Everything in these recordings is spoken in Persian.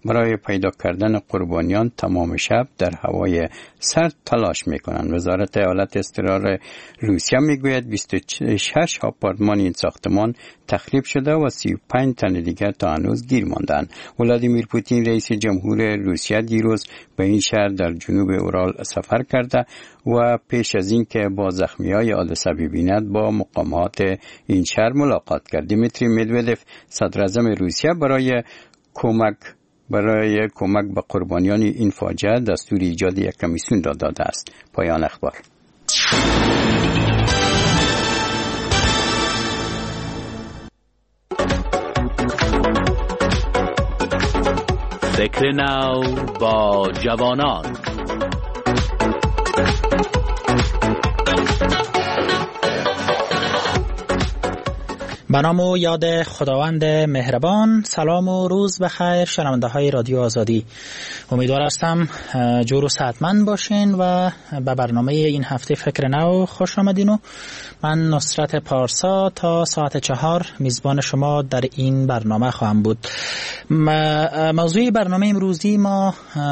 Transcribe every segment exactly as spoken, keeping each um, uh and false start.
برای پیدا کردن قربانیان تمام شب در هوای سرد تلاش میکنند. وزارت ایالت اضطرار روسیه میگوید بیست و شش آپارتمان این ساختمان تخریب شده و سی و پنج تن دیگر تا هنوز گیر ماندند. ولادیمیر پوتین رئیس جمهور روسیه دیروز به این شهر در جنوب اورال سفر کرده و پیش از این که با زخمیای حادثه ببیند با مقامات این شهر ملاقات کرد. دیمیتری مدودف صدر اعظم روسیه برای کمک برای کمک به قربانیان این فاجعه دستور ایجاد یک کمیسیون را داده است. پایان اخبار. فکر نو با جوانان. به نام و یاد خداوند مهربان. سلام و روز بخیر شنونده های رادیو آزادی. امیدوار هستم جور و صحتمند باشین و به برنامه این هفته فکر نو خوش آمدین. و من نصرت پارسا تا ساعت چهار میزبان شما در این برنامه خواهم بود. موضوع برنامه امروزی ما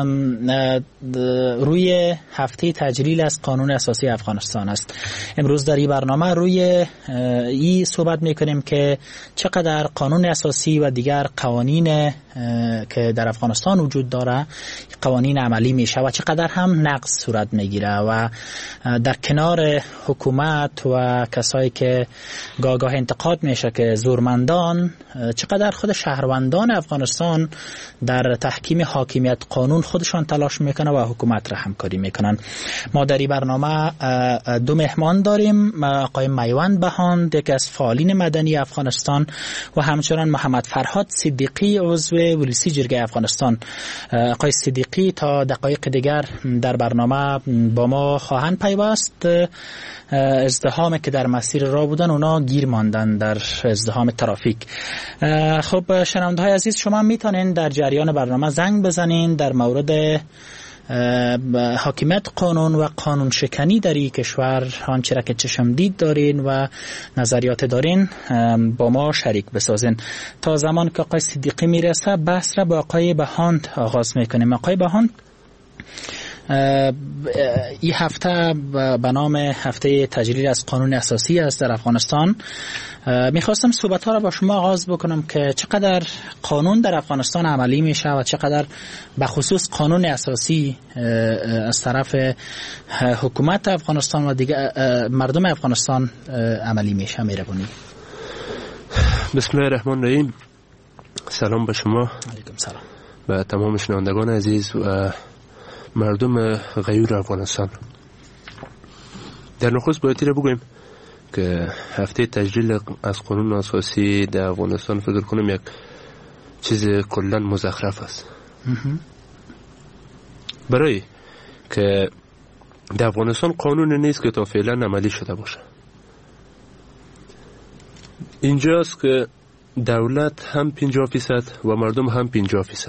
روی هفته تجلیل از قانون اساسی افغانستان است. امروز در این برنامه روی این صحبت میکنیم که چقدر قانون اساسی و دیگر قوانین که در افغانستان وجود داره قوانین عملی میشه و چقدر هم نقض صورت میگیره و در کنار حکومت و کسایی که گاه گاه انتقاد میشه که زورمندان، چقدر خود شهروندان افغانستان در تحکیم حاکمیت قانون خودشان تلاش میکنه و حکومت را همکاری میکنن. ما در این برنامه دو مهمان داریم، آقای میوند بهاند یکی از فعالین مدنی افغانستان و همچنان محمد فرهاد صدیقی عضو ولسی جرگه افغانستان. آقای صدیقی تا دقایق دیگر در برنامه با ما خواهند پیوست. ازدحامی که در مسیر راه بودن اونا گیر ماندن در ازدحام ترافیک. خب شنونده های عزیز، شما میتونین در جریان برنامه زنگ بزنین در مورد حاکمیت قانون و قانون شکنی در این کشور، آنچه را که چشم دید دارین و نظریات دارین با ما شریک بسازین. تا زمان که آقای صدیقی میرسه بحث را با آقای بهاند آغاز میکنیم. آقای بهاند، این هفته به نام هفته تجلیل از قانون اساسی است در افغانستان. میخواستم صحبت ها را با شما آغاز بکنم که چقدر قانون در افغانستان عملی میشه و چقدر به خصوص قانون اساسی از طرف حکومت افغانستان و دیگه مردم افغانستان عملی میشه. میربونی. بسم الله الرحمن الرحیم. سلام به شما. علیکم سلام. به تمام شنوندگان عزیز و مردم غیور افغانستان. در نخست باید را بگویم که هفته تجلیل از قانون اساسی در افغانستان فکر کنم یک چیز کلا مزخرف است. برای که در افغانستان قانون نیست که تا فعلا عملی شده باشه. اینجاست که دولت هم پنجاه فیصد و مردم هم پنجاه فیصد.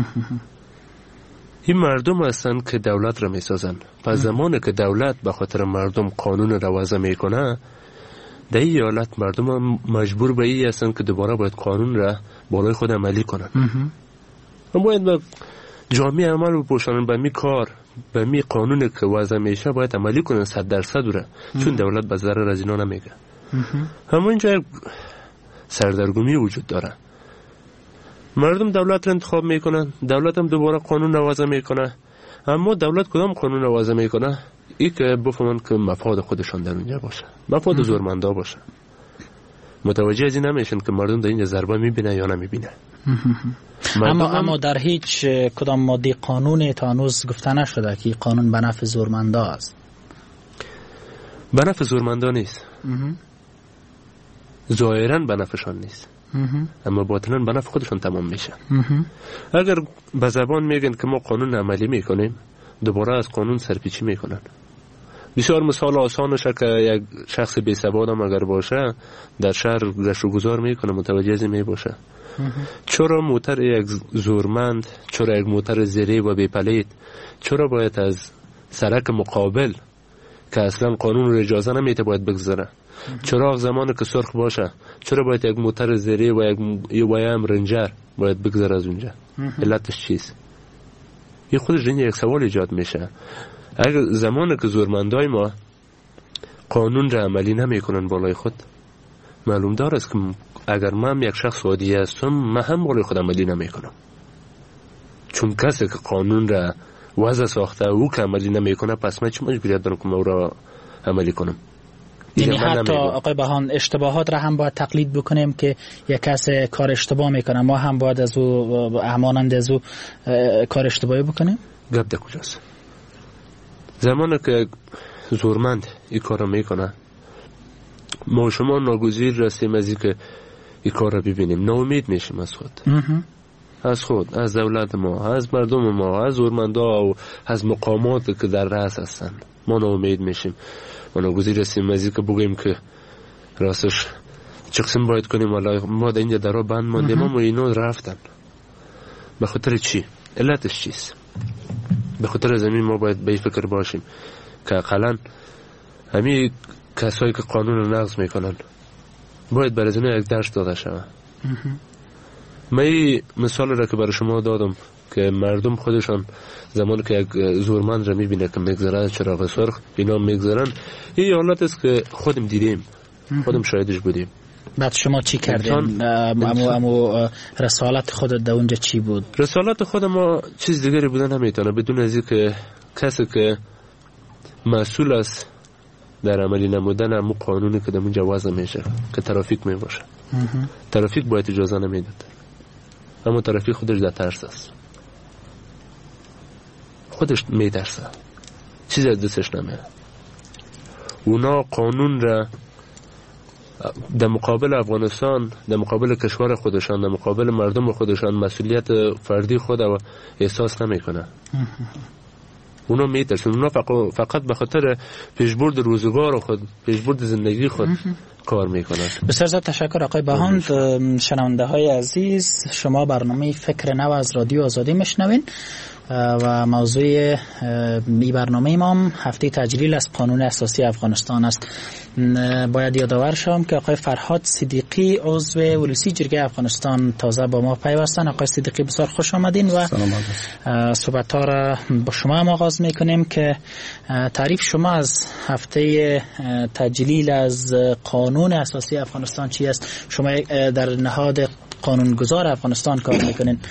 این مردم هستن که دولت را میسازن. پس زمانی که دولت به خاطر مردم قانون را وضع میکنه، در این حالت مردم هم مجبور به این هستن که دوباره باید قانون را بالای خود عملی کنن. و باید به جامعه عمل بپوشانن به می کار، به می قانون که وضع میشه باید عملی کنن صد درصد را، چون دولت به ضرر از اینا نمیگه. همونجا سردرگمی وجود داره. مردم دولت را انتخاب میکنن، دولت هم دوباره قانون را وضع میکنه. اما دولت کدام قانون را وضع میکنه؟ ای که بفهمن که مفاد خودشان در اونجا باشه، مفاد زورمندا باشه. متوجه از این نمیشن که مردم در اینجا ضربه میبینه یا نمیبینه. اما اما در هیچ کدام ماده قانون تا هنوز گفته نشده که قانون به نفع زورمندا است. به نفع زورمندا نیست. ظاهرا به نفعشان نیست. اما باطنا به نفع خودشون تمام میشه. اگر به زبان میگن که ما قانون عملی میکنیم، دوباره از قانون سرپیچی میکنن. بسیار مثال آسانشه که یک شخص بی سواد هم اگر باشه در شهر گشت و گذار میکنه، متوجه از می باشه. چرا موتر یک زورمند، چرا یک موتر زیری و بی پلید، چرا باید از سرک مقابل که اصلا قانون رو اجازه نمیده باید بگذاره. چراغ زمانی که سرخ باشه چرا باید یک موتر زیری و یک ویم رنجر باید بگذاره از اونجا؟ علتش چیست؟ این خودش این یک سوال ایجاد میشه. اگر زمانی که زورمندای ما قانون را عملی نمیکنن بالای خود، معلوم دار است که اگر من یک شخص عادی هستم من هم بالای خود عملی نمیکنم، چون کسی که قانون را وضع ساخته او که عملی نمیکنه پس من چه مجبوریت دارم که او را عملی کنم؟ یعنی حتی آقای بهان اشتباهات را هم باید تقلید بکنیم که یک کس کار اشتباه میکنه ما هم باید از او همانند از او کار اشتباهی بکنیم؟ گپ در کجاست؟ زمانی که زورمند این کار را میکنه ما شما ناگزیر رستیم از این که این کار را ببینیم، ناامید میشیم از خود از خود از دولت ما، از مردم ما، از زورمندا و از مقامات که در رأس هستن. ما ناامید میشیم ما ناگزیر رستیم از این که بگیم که راستش چه قسم باید کنیم والا ما در اینجا درا بند ماندیم اما اینا رفتن. به خاطر چی؟ علتش چیست؟ به خاطر زمین ما باید به فکر باشیم که اقلا همین کسایی که قانون رو نقض میکنن باید برای زمین یک درس داده شود. من این مثال را که برای شما دادم که مردم خودشان زمانی که یک زورمند را میبینه که میگذره چراغ سرخ اینا میگذرن، این حالت است که خودم دیدیم، خودم شاهدش بودیم. بعد شما چی کردین؟ امو امو رسالت خودت در اونجا چی بود؟ رسالت خود ما چیز دیگری بوده نمیتونه بدون از که کسی که مسئول است در عملی نمودن همون قانونی که در اونجا وضع میشه که ترافیک میباشه. ترافیک باید اجازه نمیداد، اما ترافیک خودش در ترس است، خودش میترسه، چیزی از دستش نمیاد. اونا قانون را در مقابل افغانستان، در مقابل کشور خودشان، در مقابل مردم خودشان مسئولیت فردی خود و احساس نمیکنه. اونا میترسن، اونا فقط به خاطر پیشبرد روزگار خود، پیشبرد زندگی خود کار میکنن. بسیار زیاد تشکر آقای بهاند. شنونده های عزیز، شما برنامه فکر نو از رادیو آزادی میشنوین و موضوع می برنامه ما هفته تجلیل از قانون اساسی افغانستان است. باید یادآور شم که آقای فرهاد صدیقی عضو ولسی جرگه افغانستان تازه با ما پیوستن. آقای صدیقی بسیار خوش آمدین و صحبت ها را با شما هم آغاز میکنیم که تعریف شما از هفته تجلیل از قانون اساسی افغانستان چی است؟ شما در نهاد قانونگذار افغانستان کار میکنین،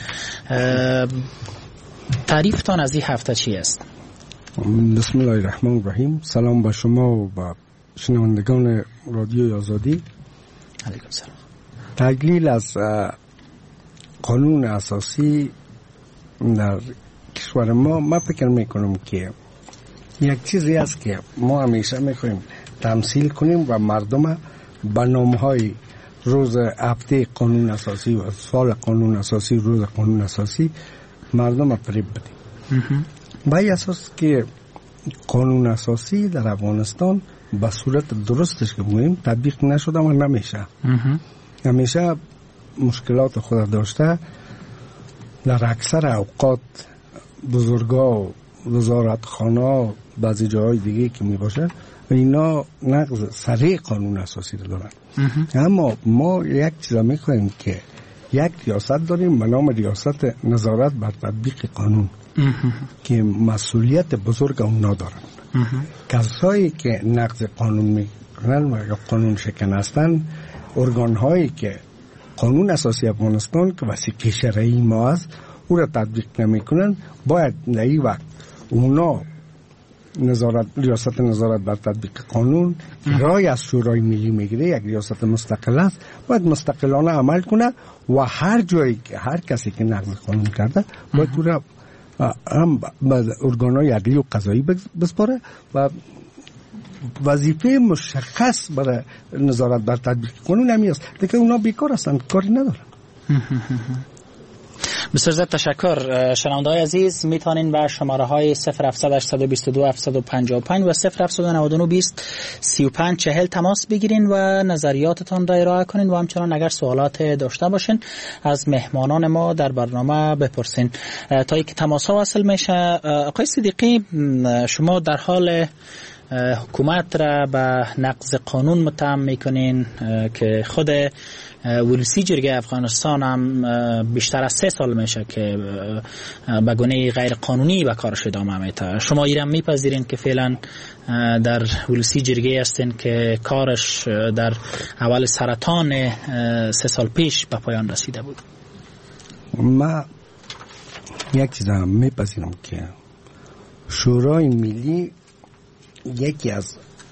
تعریفتان از این هفته چی است؟ بسم الله الرحمن الرحیم. سلام با شما و با شنوندگان رادیو آزادی. علیکم سلام. تجلیل از قانون اساسی در کشور ما، من فکر میکنم که یک چیزی است که ما همیشه میخوایم تمثیل کنیم و مردم برنامه‌های روز هفته قانون اساسی و سال قانون اساسی، روز قانون اساسی مردم فریب بدیم. با این اساس که قانون اساسی در افغانستان به صورت درستش که بگوییم تطبیق نشده و نمیشه. همیشه مشکلات خود داشته. در اکثر اوقات بزرگا و وزارتخانه و بعضی جاهای دیگه که می باشه اینا نقض سریع قانون اساسی دارن. اما ما یک چیز میخوایم که یک ریاست داریم به نام ریاست نظارت بر تطبیق قانون که مسئولیت بزرگ اونا دارن. کسایی که نقض قانون میکنن و یا قانون شکن هستن، ارگان هایی که قانون اساسی افغانستان که وثیقه شرعی ما است او را تطبیق نمیکنن، باید در این وقت اونا نظارت ریاست نظارت بر تطبیق قانون رای از شورای ملی میگیره، یک ریاست مستقل است، باید مستقلانه عمل کنه و هر جایی که هر کسی که نقض قانون کرده باید او را هم به ارگان‌های عدلی و قضایی بسپاره و وظیفه مشخص برای نظارت بر تطبیق قانون همی است. دیگه اونا بیکار هستند، کاری ندارن. بسیار زیاد تشکر. شنونده‌های عزیز، میتونین به شماره های صفر هفت هشت دو دو هفت پنج پنج و صفر هفت نه نه بیست سی و پنج چهل تماس بگیرین و نظریاتتان را ارائه کنین و همچنان اگر سوالات داشته باشین از مهمانان ما در برنامه بپرسین تا اینکه تماس ها وصل میشه. آقای صدیقی، شما در حال حکومت را به نقض قانون متهم میکنین که خود ولسی جرگه افغانستان هم بیشتر از سه سال میشه که به گونه غیر قانونی به کارش ادامه میده. شما ایران میپذیرین که فعلا در ولسی جرگه هستین که کارش در اول سرطان سه سال پیش به پایان رسیده بود؟ ما یک چیز هم میپذیرم که شورای ملی یکی از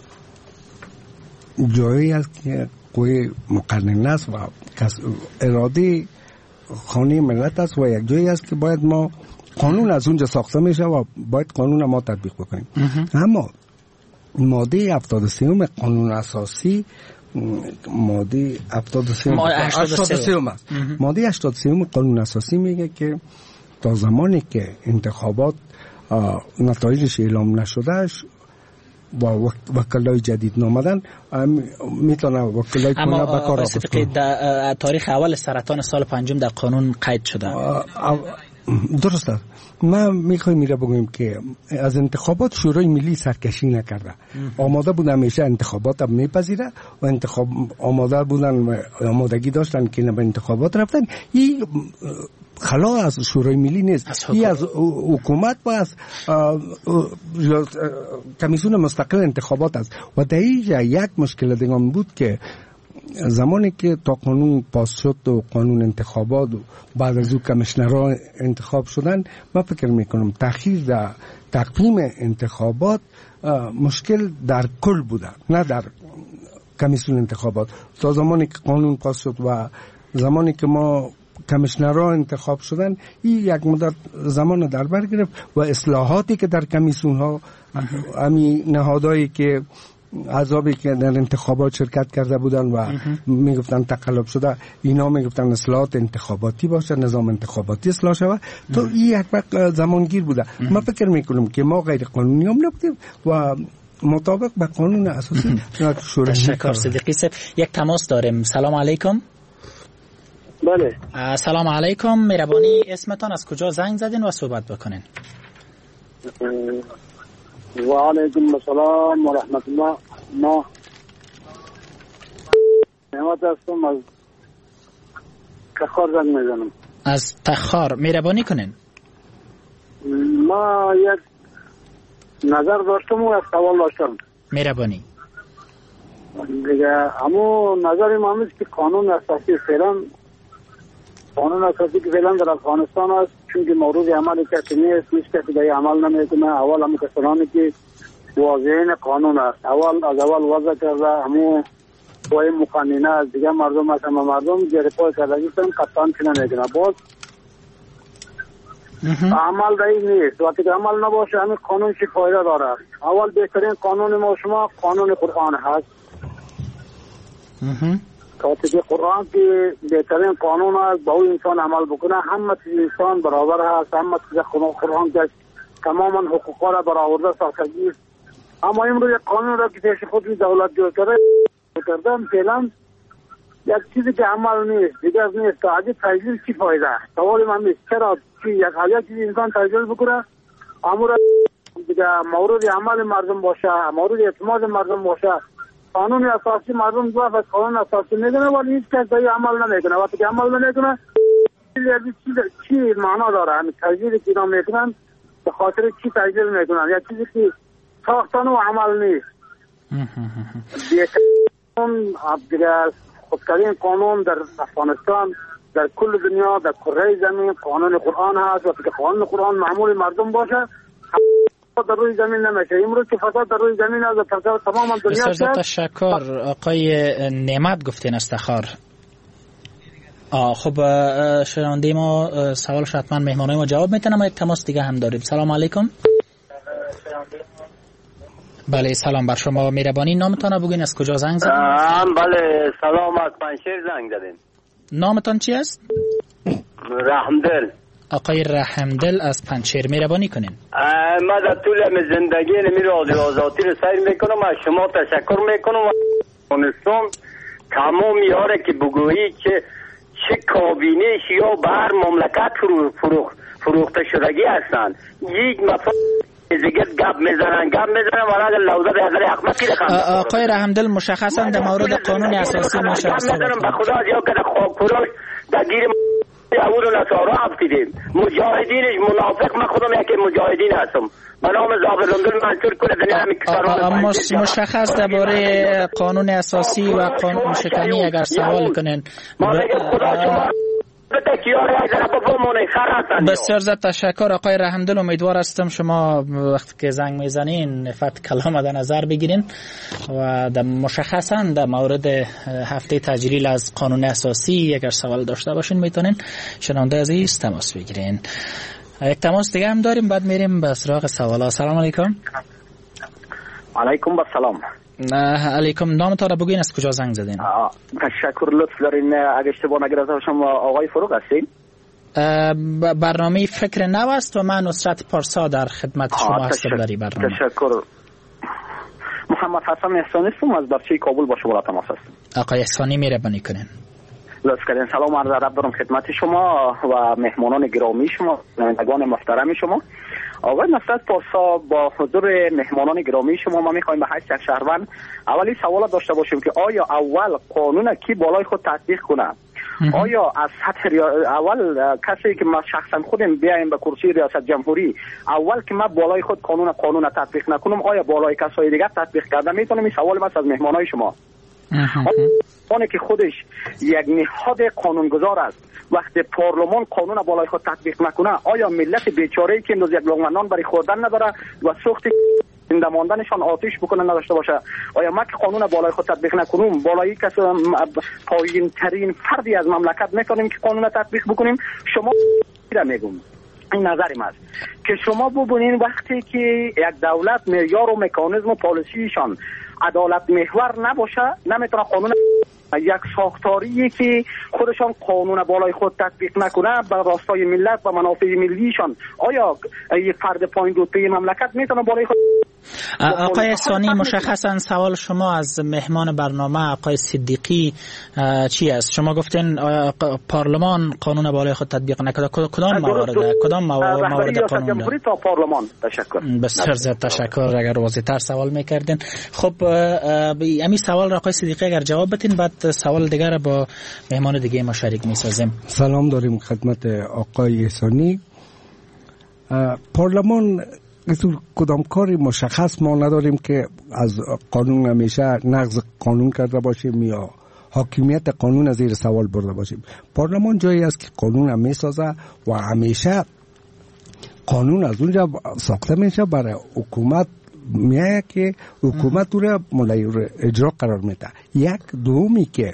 جایی است که قوی مقننه است و اراده خانه ملت است و یک جایی است که باید ما قانون از اونجا ساخته میشه و باید قانون ما تطبیق بکنیم. اما ماده هفتاد و سه قانون اساسی ماده هفتاد و سه است. ماده هشتاد و سه قانون اساسی میگه که تا زمانی که انتخابات نتایجش اعلام نشدهش با وکلای جدید نامدن میتونه وکلای کنه بکار آفد. اما تاریخ اول سرطان سال پنجم در قانون قید شده. درست است. ما میخوایم میره بگویم که از انتخابات شورای ملی سرکشی نکرده. آماده بودن همیشه انتخابات هم میپذیره و انتخاب آماده بودن آمادگی داشتن که به انتخابات رفتن. این خلا از شورای ملی نیست، این از حکومت و از کمیسیون مستقل انتخابات است. و در اینجا یک مشکل دیگه بود که زمانی که تا قانون پاس شد و قانون انتخابات و بعد از او کمیشنرها انتخاب شدن، من فکر میکنم تأخیر در تقویم انتخابات مشکل در کل بوده، نه در کمیسیون انتخابات. تا زمانی که قانون پاس شد و زمانی که ما کمیشنرها انتخاب شدن، این یک مدت زمان در بر گرفت و اصلاحاتی که در کمیسیون ها امی نهادهایی که اعضابی که در انتخابات شرکت کرده بودن و میگفتن تقلب شده، اینا میگفتن اصلاحات انتخاباتی باشه، نظام انتخاباتی اصلاح شود، تو این یک وقت زمانگیر بوده. من فکر میکنم که ما غیر قانونی هم نبودیم و مطابق به قانون اساسی شورای. تشکر صدیقی صاحب. یک تماس داریم. سلام علیکم. بله. سلام علیکم. مهربانی اسمتان، از کجا زنگ زدین و صحبت بکنین؟ و علیکم السلام و رحمت الله. ما نعمت هستم، از تخار زنگ میزنم. از تخار. مهربانی کنین. ما یک نظر داشتم و یک سوال داشتم. مهربانی. دیگه همون نظر ما هست که قانون اساسی فعلا قانون اساسی که فعلا در افغانستان است، چون که مورد عمل کسی نیست، هیچ کسی دیگه عمل نمیکنه. اول همون کسانی که واضحین قانون است، اول از اول وضع کرده، همون قوی مقننه از دیگه مردم است، اما مردم گرفتار کردگی کن قطعا که نمیکنه. باز عمل دایی نیست. وقتی که عمل نباشه همین قانون چی فایده داره؟ اول بهترین قانون ما شما قانون قرآن هست. وقتی که قرآن که بهترین قانون است، با اون انسان عمل بکنه، همه چیز انسان برابر هست، همه چیز قرآن که تماما حقوقا را برآورده ساختگی است. اما امروز یک قانون را که پیش خود دولت جور کرده کردن فعلا یک چیزی که عمل نیست، دیگر نیست. تا اگه تجلیل چی فایده؟ سوال من نیست چرا چی یک حالا چیزی انسان تجلیل بکنه امور دیگه مورد عمل مردم باشه، مورد اعتماد مردم باشه. قانون اساسی مردم دو از قانون اساسی میدونه ولی هیچ کس دیگه عمل نمیکنه. وقتی که عمل نمیکنه چی چی معنا داره؟ همین تجلیلی که اینا میکنن به خاطر چی تجلیل میکنن؟ یک چیزی که ساختن و عمل نیست. دیگه خودکارین قانون در افغانستان، در کل دنیا، در کره زمین قانون قرآن هست. وقتی که قانون قرآن معمول مردم باشه در روی زمین نمیشه. امروز که فساد در روی زمین است، فساد تمام دنیا است. بسیار تشکر. آقای نعمت گفتین از تخار. آه خب شنونده ما سوالش حتما مهمانای ما جواب میتونم. یک تماس دیگه هم داریم. سلام علیکم. بله سلام بر شما. مهربانی نامتان بگین، از کجا زنگ زدین؟ بله سلام، از پنشیر زنگ زدین. نامتان چی است؟ رحمدل. آقای رحمدل از پنشیر، مهربانی کنین. من در طول زندگی نمی رادیو آزادی رو سیر میکنم، از شما تشکر میکنم و افغانستان تمام یاره که بگویی که چه کابینه یا بر مملکت فروخ فروخته شدگی هستند. یک مفهوم دیگه گپ میزنن گپ میزنن ولی اگر لوزه به حضرت حق کی رقم آقای رحمدل مشخصا در مورد قانون اساسی ما شخص میزنن به خدا یا که خواب فروش درگیر یهود و نصارا افتیدیم مجاهدینش منافق من خودم یکی مجاهدین هستم به نام ضابط لندن منصور کنه دنیا همین کساران مشخص درباره قانون اساسی و قانون شکنی اگر سوال کنن بسیار زیاد تشکر آقای رحمدل. امیدوار هستم شما وقتی که زنگ میزنین فقط کلام در نظر بگیرین و در مشخصا در مورد هفته تجلیل از قانون اساسی اگر سوال داشته باشین میتونین شنونده عزیز تماس بگیرین. یک تماس دیگه هم داریم بعد میریم به سراغ سوالا. سلام علیکم. علیکم السلام. علیکم. نامتان را بگوین از کجا زنگ زدین؟ تشکر لطف دارین. اگه اشتباه نگرفته باشم آقای فروغ هستین؟ برنامه فکر نو است و من نصرت پارسا در خدمت شما هستم در این برنامه. تشکر. محمد حسن احسانی هستم از بچه کابل با شما تماس هستم. آقای احسانی مهربانی کنین. لطف کردین. سلام عرض ادب دارم خدمت شما و مهمانان گرامی شما نمایندگان محترم شما. آقای نصرت پارسا با حضور مهمانان گرامی شما ما میخوایم به حیث یک شهروند اولی سوال داشته باشیم که آیا اول قانون کی بالای خود تطبیق کنه؟ آیا از سطح اول کسی که ما شخصا خودم بیایم به کرسی ریاست جمهوری اول که ما بالای خود قانون قانون تطبیق نکنم آیا بالای کسای دیگر تطبیق کرده میتونم؟ این سوال من از مهمانای شما. آنه که خودش یک نهاد قانونگذار است وقتی پارلمان قانون بالای خود تطبیق نکنه آیا ملت بیچاره‌ای که امروز یک لقمه نان برای خوردن نداره و سوخت زنده ماندنشان آتش بکنه نداشته باشه آیا ما که قانون بالای خود تطبیق نکنیم بالای کسی پایین ترین فردی از مملکت میتونیم که قانون تطبیق بکنیم؟ شما میگم این نظرم است که شما ببینید وقتی که یک دولت معیار و مکانیزم و پالیسیشان عدالت محور نباشه نمیتونه قانون یک ساختاریه که خودشان قانون بالای خود تطبیق نکنه به راستای ملت و منافع ملیشان آیا یک فرد پایین رتبه مملکت میتونه بالای خود؟ آقای احسانی مشخصا سوال شما از مهمان برنامه آقای صدیقی چی است؟ شما گفتین پارلمان قانون بالای خود تطبیق نکرده کدام موارد کدام موارد قانون جمهوری تا پارلمان؟ تشکر. بسیار زیاد تشکر. اگر واضح‌تر سوال میکردین. خب همین سوال را آقای صدیقی اگر جواب بدین بعد سوال دیگر را با مهمان دیگه ما شریک میسازیم. سلام داریم خدمت آقای احسانی. پارلمان کدام کاری مشخص ما نداریم که از قانون همیشه نقض قانون کرده باشیم یا حاکمیت قانون زیر سوال برده باشیم. پارلمان جایی است که قانون هم میسازه و همیشه قانون از اونجا ساخته میشه برای حکومت میایه که حکومت او را ملای اجرا قرار میده. یک دومی که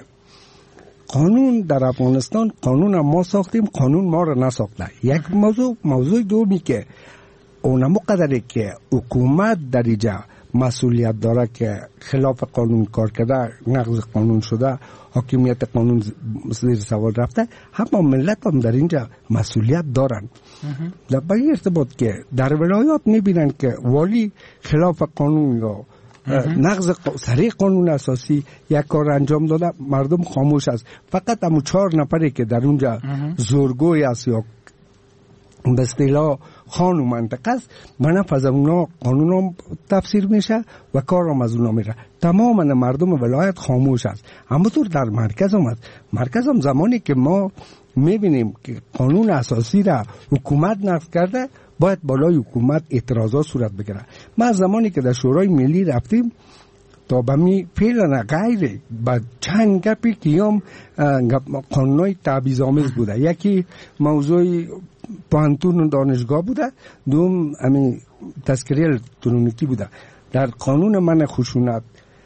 قانون در افغانستان قانون ما ساختیم قانون ما را نساخته. یک موضوع موضوع دومی که اونمو قدره که حکومت در اینجا مسئولیت داره که خلاف قانون کار کرده نقض قانون شده حاکمیت قانون زیر سوال رفته همه ملت هم در اینجا مسئولیت دارن. در به ارتباط که در ولایات میبینن که والی خلاف قانون یا نقض سریع قانون اساسی یک کار انجام داده مردم خاموش است. فقط همون چهار نفری که در اونجا زورگوی است یا به اصطلاح خانو منطقه است منف از اونا قانون هم تفسیر میشه و کار هم از اونا میره. تماما مردم ولایت خاموش است. همونطور در مرکز هم است. مرکز هم زمانی که ما میبینیم که قانون اساسی را حکومت نقض کرده باید بالای حکومت اعتراضات صورت بگیره. ما زمانی که در شورای ملی رفتیم تا به می فعلا غیر با چند گپی که هم قانونای تبعیض‌آمیز بوده. یکی موضوع پانتون دانشگاه بوده دوم همین تذکره الکترونیکی بوده. در قانون من خشونت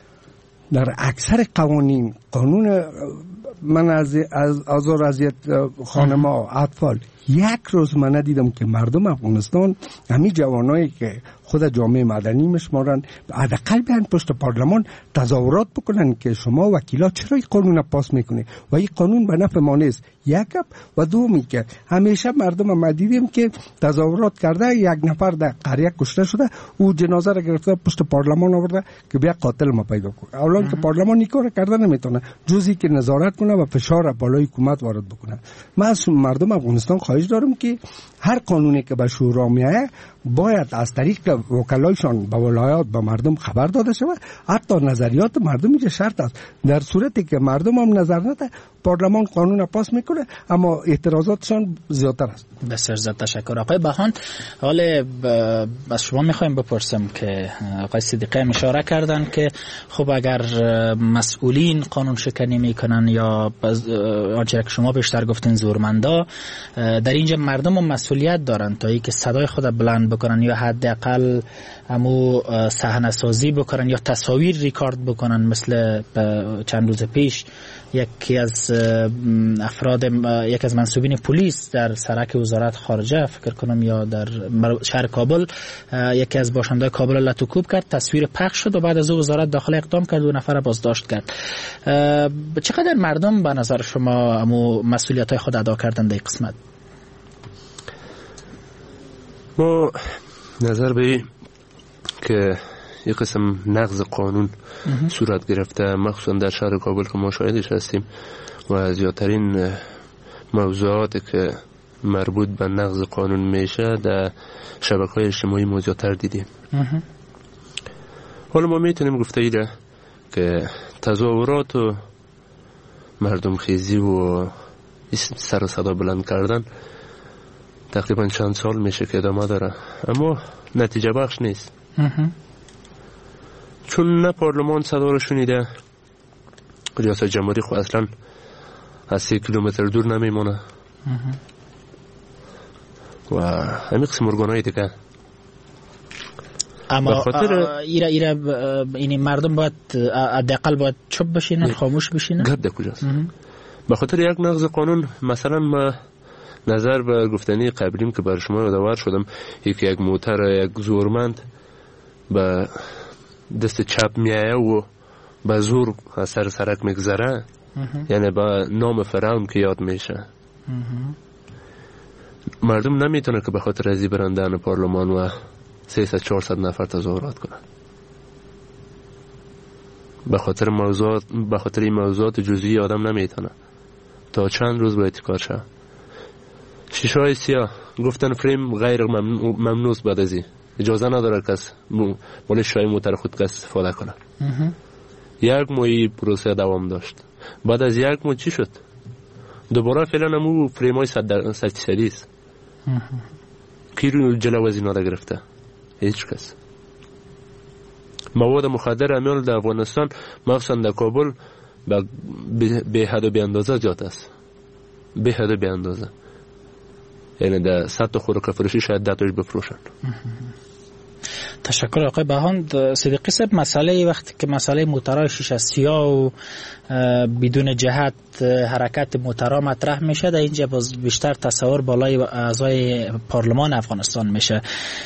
در اکثر قوانین قانون من از آزار اذیت خانم‌ها اطفال یک روز من ندیدم که مردم افغانستان همین جوانایی که خود جامعه مدنی میشمارن حداقل بیان پشت پارلمان تظاهرات بکنن که شما وکیلا چرا این قانون پاس میکنه و این قانون به نفع ما نیست. یک و دومی که همیشه مردم ما دیدیم که تظاهرات کرده یک نفر در قریه کشته شده او جنازه را گرفته پشت پارلمان آورده که بیا قاتل ما پیدا کنه. اولا که پارلمان این کار کرده نمیتونه جزی که نظارت کنه بکنه و فشار بالای حکومت وارد بکنه. من از مردم افغانستان خواهش دارم که هر قانونی که به شورا میایه باید از طریق وکلایشان به ولایات به مردم خبر داده شود. حتی نظریات مردم اینجا شرط است. در صورتی که مردم هم نظر نده پارلمان قانون پاس میکنه اما اعتراضاتشان زیادتر است. بسیار زیاد تشکر آقای بهان. حالا از شما میخوایم بپرسم که آقای صدیقی اشاره کردن که خب اگر مسئولین قانون شکنی میکنن یا آنچه که شما بیشتر گفتین زورمندا، در اینجا مردم هم مسئولیت دارن تا اینکه صدای خود بلند بکنن یا حداقل همو صحنه سازی بکنن یا تصاویر ریکارد بکنن. مثل چند روز پیش یکی از افراد یکی از منصوبین پلیس در سرک وزارت خارجه فکر کنم یا در شهر کابل یکی از باشندگان کابل لطوکوب کرد، تصویر پخش شد و بعد از او وزارت داخله اقدام کرد و نفر بازداشت کرد. چقدر مردم به نظر شما همو مسئولیت‌های خود ادا کردن در قسمت؟ ما نظر به که یک قسم نقض قانون صورت گرفته، مخصوصا در شهر کابل که ما شاهدش هستیم و زیادترین موضوعاتی که مربوط به نقض قانون میشه در شبکه‌های اجتماعی ما زیادتر دیدیم. حالا ما میتونیم گفته ایره که تظاهرات و مردم خیزی و سر و صدا بلند کردن تقریبا چند سال میشه که ادامه داره اما نتیجه بخش نیست. چون نه پارلمان صدا رو شنیده، ریاست جمهوری خود اصلا از سی کیلومتر دور نمیمونه و همین قسم ارگانایی دیگه. اما ایره ایره این مردم باید حداقل باید چوب بشینن، خاموش بشینن. گرد کجاست؟ به خاطر یک نقض قانون مثلا ما نظر به گفتنی قبلیم که بر شما یادآور شدم، یکی یک موتر یک زورمند به دست چپ میایه و به زور از سر سرک میگذره، یعنی با نام فرعون که یاد میشه. مردم نمیتونه که به خاطر ازی برندن پارلمان و سیصد چهارصد نفر تظاهرات کنن. به خاطر موضوعات به خاطر این موضوعات جزئی آدم نمیتونه تا چند روز باید کار شه. شیشه های سیاه گفتن فریم غیر ممنوع بعد ازی اجازه نداره کس مال شای موتر خود کس استفاده کنه. یک ماهی پروسه دوام داشت. بعد از یک ماه چی شد؟ دوباره فعلا همون فریم های صد صدی است. کی رو جلو از اینا را گرفته؟ هیچ کس. مواد مخدر امیال در افغانستان مخصوصا در کابل به حد و به اندازه زیاد است. به حد و به اندازه. یعنی در صد تا خوراک فروشی شاید ده تاش بفروشن. تشکر آقای بهان. صدیقی صاحب، مسئله وقتی که مسئله موترهای شیشه سیاه و بدون جهت حرکت موترها مطرح میشه، در اینجا بیشتر تصور بالای اعضای پارلمان افغانستان میشه.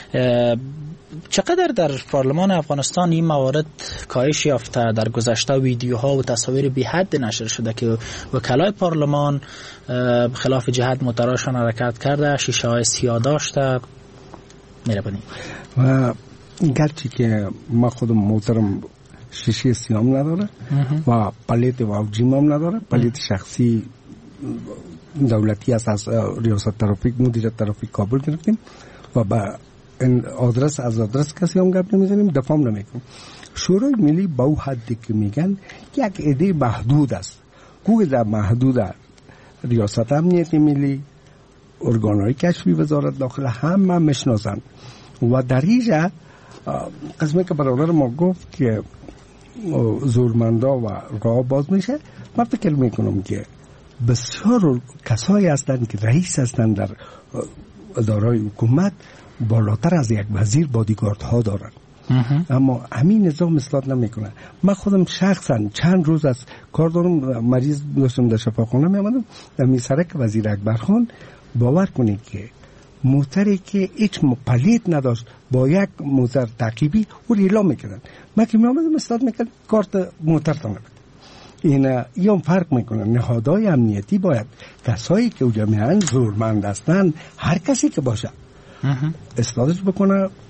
چقدر در پارلمان افغانستان این موارد کاهش یافته؟ در گذشته ویدیوها و تصاویر بی حد نشر شده که وکلای پارلمان خلاف جهت موترهاشان حرکت کرده، شیشه های سیاه داشته. مهربانی. و گرچه که ما خودم موترم شیشه سیاه نداره و پلیت واوجیم هم نداره، پلیت شخصی دولتی است، از ریاست ترافیک مدیریت ترافیک کابل گرفتیم و با این آدرس از آدرس کسی هم گپ نمیزنیم، دفاع هم نمیکنیم. شورای ملی با او حدی که میگن یک عده محدود است، گویا در محدود ریاست امنیت ملی، ارگانهای کشفی وزارت داخله همه میشناسن و در اینجا قسمی که برادر ما گفت که زورمندا و راه باز میشه، من فکر میکنم که بسیار کسایی هستند که رئیس هستند در ادارهای حکومت بالاتر از یک وزیر بادیگارد ها دارن، اما همین نظام اصلاح نمیکنه. من خودم شخصا چند روز از کار دارم، مریض داشتم در شفاخانه میامدم، در میسرک وزیر اکبرخان باور کنید که موتری که هیچ پلیت نداشت با یک موتر تعقیبی او اعلام میکردن. من که میامدم اصلاح میکردم کارت موتر تان نبود. این یه فرق میکنه. نهادهای امنیتی باید کسایی که جمعاً زورمند هستن، هر کسی که باشه اصلاحش بکنه،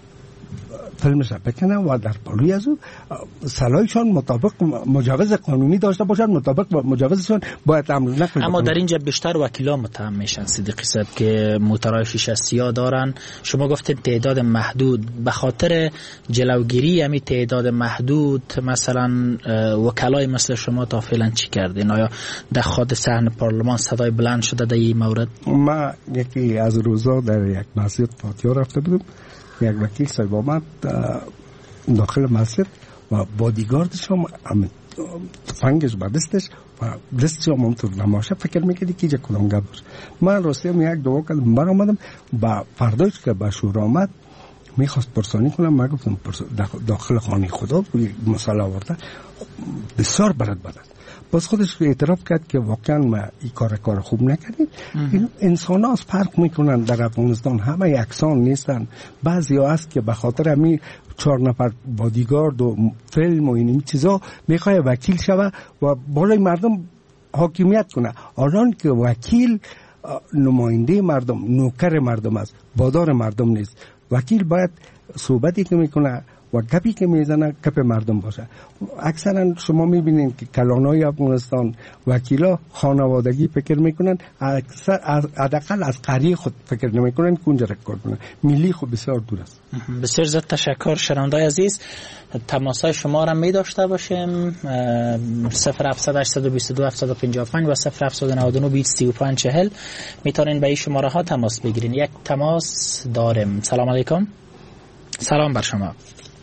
فیلمش بکنه و در پالوی از او سلایشان مطابق مجوز قانونی داشته باشن، مطابق مجوزشان باید امر نقل. اما در اینجا بیشتر وکیلا متهم میشن صدیقی صاحب که موتورهای شیشه سیاه دارن. شما گفتید تعداد محدود، به خاطر جلوگیری همین تعداد محدود مثلا وکلای مثل شما تا فعلا چی کردین؟ آیا در خود صحن پارلمان صدای بلند شده در این مورد؟ ما یکی از روزا در یک مسجد فاتحه رفته بودم، یک وکیل صاحب آمد داخل مسجد و بادیگاردش هم تفنگش با دستش و دستش هم همونطور نماشه فکر میکردی که جا کنم گبر. من راستی هم یک دو کلم بر آمدم با فردایش که به شور آمد میخواست پرسانی کنم. من گفتم داخل خانه خدا مسئله آورده بسیار برد بدن. باز خودش اعتراف کرد که واقعا ما این کار کار خوب نکردیم. این انسان ها از فرق میکنن در افغانستان، همه یکسان نیستن. بعضی ها هست که به خاطر همین چهار نفر بادیگارد و فیلم و این چیزا میخواه وکیل شوه و بالای مردم حاکمیت کنه. الان که وکیل نماینده مردم، نوکر مردم است، بادار مردم نیست. وکیل باید صحبتی که میکنه و گپی که میزنه گپ مردم باشه. اکثرا شما میبینید که کلانای افغانستان وکیلا خانوادگی فکر میکنن، اکثر حداقل از قریه خود فکر نمیکنن که اونجا کار کنن. ملی خود بسیار دور است. بسیار زیاد تشکر شنوندای عزیز. تماسای شما را می داشته باشیم صفر هفتصد هشتصد و بیست و دو هفتصد و پنجاه و پنج و صفر هفتصد و نود و نه بیست سی و پنج چهل میتونین به این شماره ها تماس بگیرین. یک تماس داریم. سلام علیکم. سلام بر شما.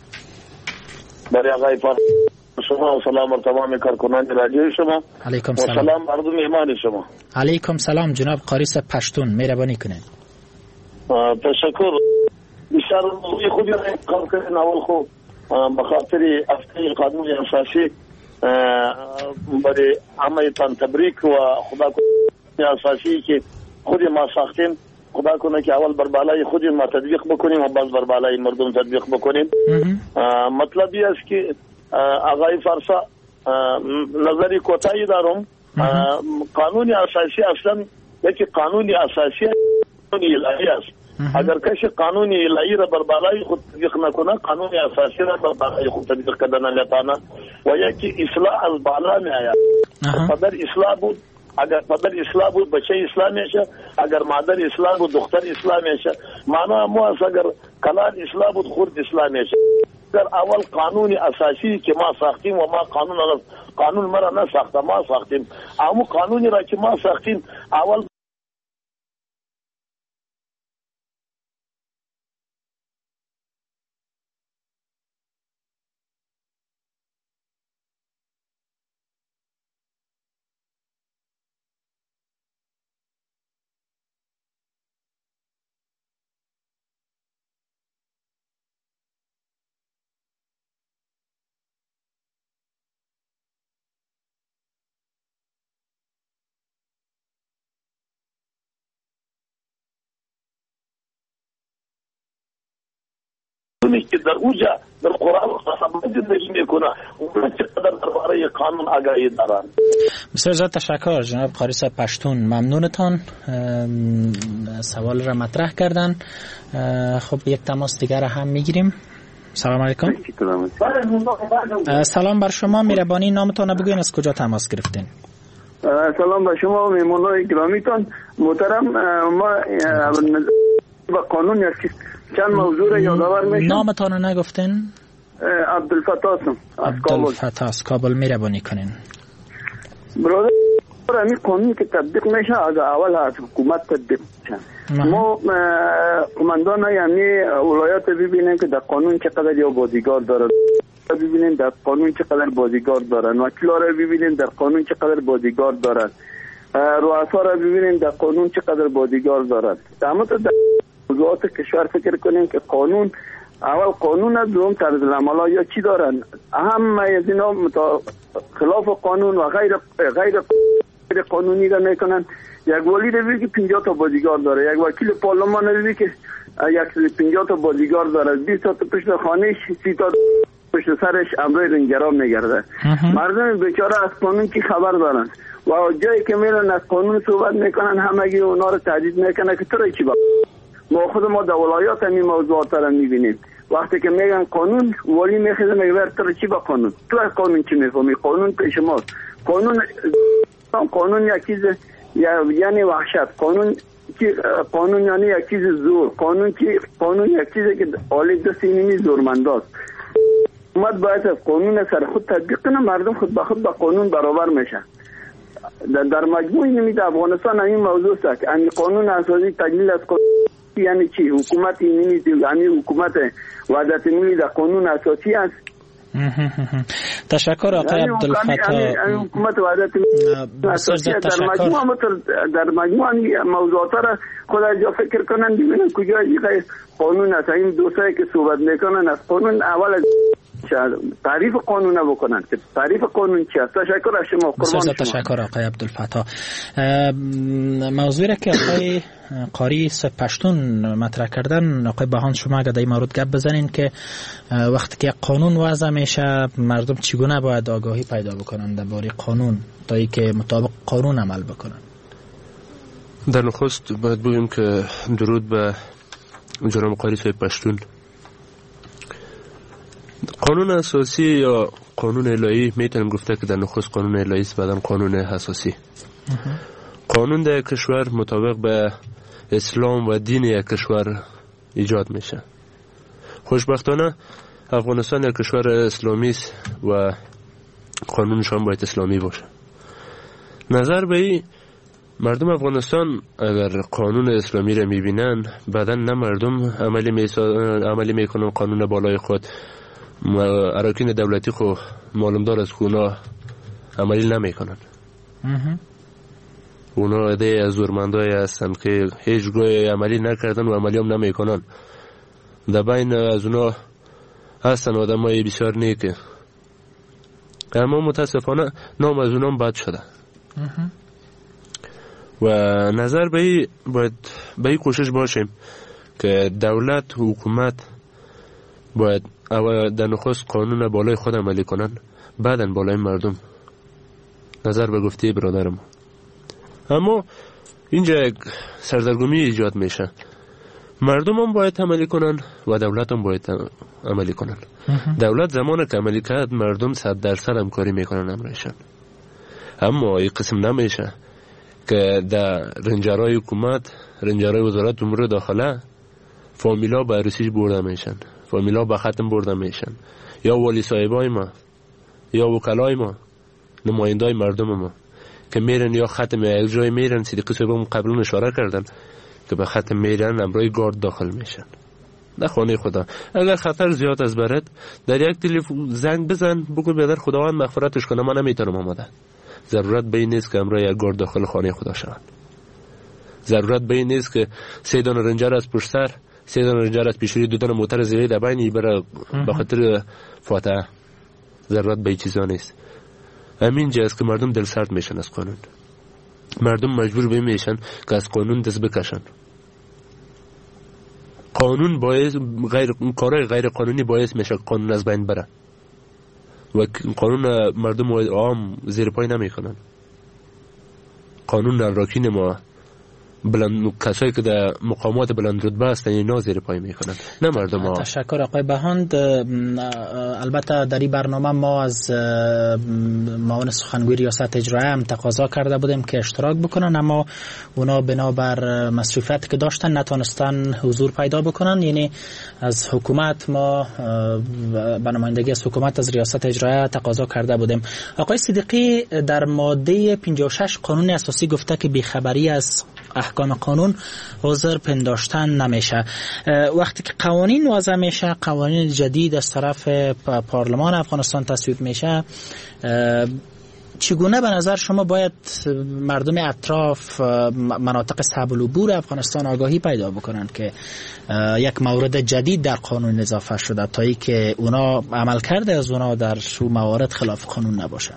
برای آقای پاس شما و سلام بر تمام کارکنان رادیو شما. علیکم سلام. و سلام مردم ایمان شما. علیکم سلام جناب قاری صاحب پشتون، مهربانی کنین. تشکر. بسیار موضوع خودی را انتخاب کردین. اول خو به خاطر هفته قانون اساسی برای همه تان تبریک و خدا کنه اساسی که خود ما ساختیم، خدا کنه که اول بر بالای خود ما تطبیق بکنیم و بعد بر بالای مردم تطبیق بکنیم. مطلب این است که آقای فارسا نظری کوتاهی دارم. قانون اساسی اصلا یکی قانون اساسی قانون الهی است. اگر کسی قانون الهی را بر بالای خود تطبیق نکنه، قانون اساسی را بر بالای خود تطبیق کردن نتانه و یکی اصلاح از بالا می آید. پدر اصلاح بود، اگر پدر اصلاح بود بچه اصلاح میشه، اگر مادر اصلاح بود دختر اصلاح میشه. معنا مو است اگر کلان اصلاح بود خورد اصلاح میشه. در اول قانون اساسی که ما ساختیم و ما قانون قانون مرا نه ساخته، ما ساختیم. اما قانونی را که ما ساختیم اول که در اوجا در قرآن خصابت زندگی میکنه اون چقدر درباره قانون آگاهی دارن. بسیار زیاد تشکر جناب قاری صاحب پشتون، ممنونتان سوال را مطرح کردن. خب یک تماس دیگر هم میگیریم. سلام علیکم. سلام بر شما، مهربانی نامتان بگوین، از کجا تماس گرفتین؟ سلام بر شما و مهمانان گرامیتان محترم. ما با قانون است چند موضوع را یادآور میشم. نامتان رو نگفتین؟ عبدالفتاح هستم از کابل. عبدالفتاح از کابل، مهربانی کنین. برادر همین قانون که تطبیق میشه از اول از حکومت تطبیق میشه. ما قماندان یعنی ولایات ببینیم که در قانون چقدر یا بازیگار دارن، ببینیم در قانون چقدر بازیگار دارن، وکیلا را ببینیم در قانون چقدر بازیگار دارن، رؤسا را ببینیم در قانون چقدر بازیگار دارن. در مورد موضوعات کشور فکر کنیم که قانون اول قانون از دوم طرز العمل یا چی دارن. همه از اینا خلاف قانون و غیر غیر غیر قانونی را میکنن. یک ولی رو بگی پنجاه تا بازیگار داره، یک وکیل پارلمان رو بگی که یک پنجاه تا بازیگار داره، بیست تا پشت خانهش، سی تا پشت سرش امروی رنگرام میگرده. مردم بیچاره از قانون کی خبر دارن و جایی که میرن از قانون صحبت میکنن همگی اونا رو تهدید میکنن که تو را چی با ما خود ما در ولایات همین موضوعات را میبینیم. وقتی که میگن قانون، والی میخیزه میگه تو چی با قانون؟ تو از قانون چی میفهمی؟ قانون پیش ماست. قانون قانون یک چیز یعنی وحشت، قانون قانون یعنی یک چیز زور، قانون که قانون یک چیزی که آلی دست اینی زورمنداست. حکومت باید قانون سر خود تطبیق کنه، مردم خود به خود با قانون برابر میشه. در مجموع نمید افغانستان این موضوع است که این قانون اساسی تجلیل از قانون یعنی چی؟ حکومت نمید یعنی حکومت وحدت ملی در قانون اساسی است. تشکر آقای عبدالفتاح. حکومت وحدت اساسی در مجموع در مجموع موضوعات را خود جا فکر کنن ببینن کجا دیگه قانون است. این دوستایی که صحبت میکنن از قانون اول تعریف قانون بکنن که تعریف قانون چی است. تشکر از شما. قربان شما. تشکر آقای عبدالفتاح. موضوعی که آقای قاری پشتون مطرح کردن، آقای بهان شما اگه در این مورد گپ بزنین که وقتی که قانون وضع میشه مردم چگونه باید آگاهی پیدا بکنن درباره قانون تا اینکه مطابق قانون عمل بکنن. در نخست باید بگیم که درود به جناب قاری پشتون. قانون اساسی یا قانون الهی میتونیم گفته که در نخست قانون الهی است، بعدم قانون اساسی. قانون در کشور مطابق به اسلام و دین یک کشور ایجاد میشه. خوشبختانه افغانستان یک کشور اسلامی است و قانونش هم باید اسلامی باشه. نظر به این مردم افغانستان اگر قانون اسلامی را میبینن، بعدا نه مردم عملی میسا... عملی میکنن قانون بالای خود. اراکین دولتی خو معلوم دار از اونا عملی نمیکنن. اونا عده از زورمندای هستن که هیچ گوی عملی نکردن و عملی هم نمیکنن. در بین از اونا هستن آدم های بسیار نیکه، اما متاسفانه نام از اونا بد شده. و نظر به این باید به این کوشش باشیم که دولت و حکومت باید اول در نخست قانون بالای خود عملی کنن، بعداً بالای مردم. نظر به گفته برادرم. اما اینجا یک سردرگمی ایجاد میشه. مردم هم باید عملی کنن و دولت هم باید عملی کنن. دولت زمان که عملی کرد مردم صد درصد همکاری میکنن امرشان. اما این قسم نمیشه که در رنجرهای حکومت، رنجرهای وزارت امور داخله فامیلا به عروسیش برده میشن، فامیلا به ختم برده میشن، یا ولی صاحبای ما یا وکلای ما، نمایندای مردم ما که میرن یا ختم یک جای میرن. صدیقی صاحبم قبلا اشاره کردن که به ختم میرن امرای گارد داخل میشن در خانه خدا. اگر خطر زیاد از برد در یک تلفن زنگ بزن بگو بیادر خداوند مغفرتش کنه من نمیتونم آمده. ضرورت به این نیست که امرای یک گارد داخل خانه خدا شوند. ضرورت به این نیست که سه دانه رنجر از پشت سر، سه دانه رنجر از پیشوری، دو دانه موتر زیری در بین بره به خاطر فاتحه. ضرورت به این چیزا نیست. همین جاست که مردم دل سرد میشن از قانون. مردم مجبور به میشن که از قانون دست بکشن. قانون باعث غیر کارهای غیر قانونی باعث میشه قانون از بین بره و قانون مردم عام زیر پای نمیکنن. قانون اراکین ما بلند کسایی که در مقامات بلند رتبه هستن اینا زیر پای میکنن، نه مردم ها. تشکر آقای بهاند. البته در این برنامه ما از معاون سخنگوی ریاست اجرایی هم تقاضا کرده بودیم که اشتراک بکنن، اما اونا بنابر مصروفیتی که داشتن نتونستن حضور پیدا بکنن. یعنی از حکومت ما به نمایندگی از حکومت از ریاست اجرایی تقاضا کرده بودیم. آقای صدیقی در ماده پنجاه و شش قانون اساسی گفته که بیخبری از احکام قانون عذر پنداشتن نمیشه. وقتی که قوانین وضع میشه، قوانین جدید از طرف پارلمان افغانستان تصویب میشه، چگونه به نظر شما باید مردم اطراف مناطق صعب العبور افغانستان آگاهی پیدا بکنند که یک مورد جدید در قانون اضافه شده تا ای که اونا عمل کرده از اونا در شو موارد خلاف قانون نباشه؟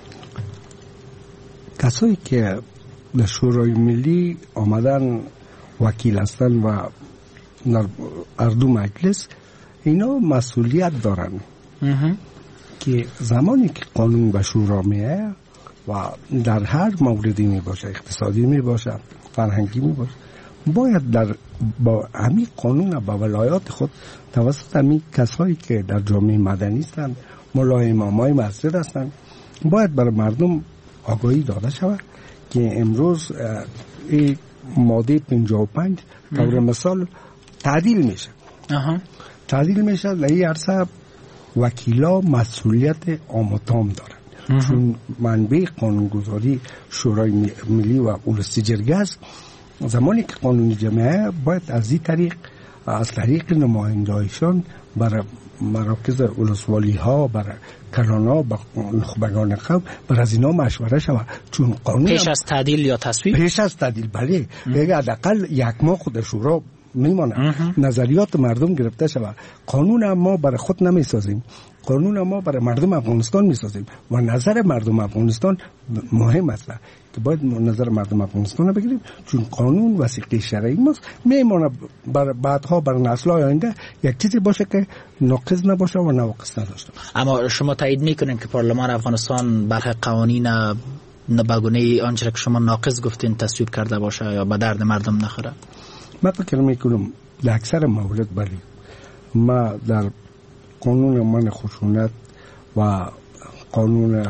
کسایی که در شورای ملی آمدن وکیل هستن و در اردو مجلس، اینا مسئولیت دارن که زمانی که قانون به شورا میه و در هر موردی می باشه، اقتصادی می باشه، فرهنگی می باشه، باید در با همین قانون با ولایات خود توسط همین کسایی که در جامعه مدنی هستند، مولای امامای مسجد هستند، باید برای مردم آگاهی داده شود که امروز این ماده پنجاه و پنج طور مثال تعدیل میشه. آها. تعدیل میشه در این عرصه وکیلا مسئولیت عام و تام دارن، چون منبع قانونگذاری شورای ملی و اولسی جرگه است. زمانی که قانون جمعه باید از این طریق از طریق نمایندایشان برای مراکز ولسوالی ها، برای کلان ها، نخبگان قوم بر از اینا مشوره شود، چون قانون پیش از تعدیل یا تصویب پیش از تعدیل بله اگر حداقل یک ماه خود شورا میمونه نظریات مردم گرفته شود. قانون ما برای خود نمیسازیم، قانون ما برای مردم افغانستان میسازیم و نظر مردم افغانستان مهم است که باید نظر مردم افغانستان رو بگیریم، چون قانون وثیقه شرعی ماست. میمونه بر بعدها بر نسل‌های آینده یک چیزی باشه که ناقص نباشه و نواقص نداشته باشه. اما شما تایید میکنین که پارلمان افغانستان برخی قوانین بگونه آنچه که شما ناقص گفتین تصویب کرده باشه یا به درد مردم نخوره؟ من فکر میکنم در اکثر موارد بله. ما در قانون من خشونت و قانون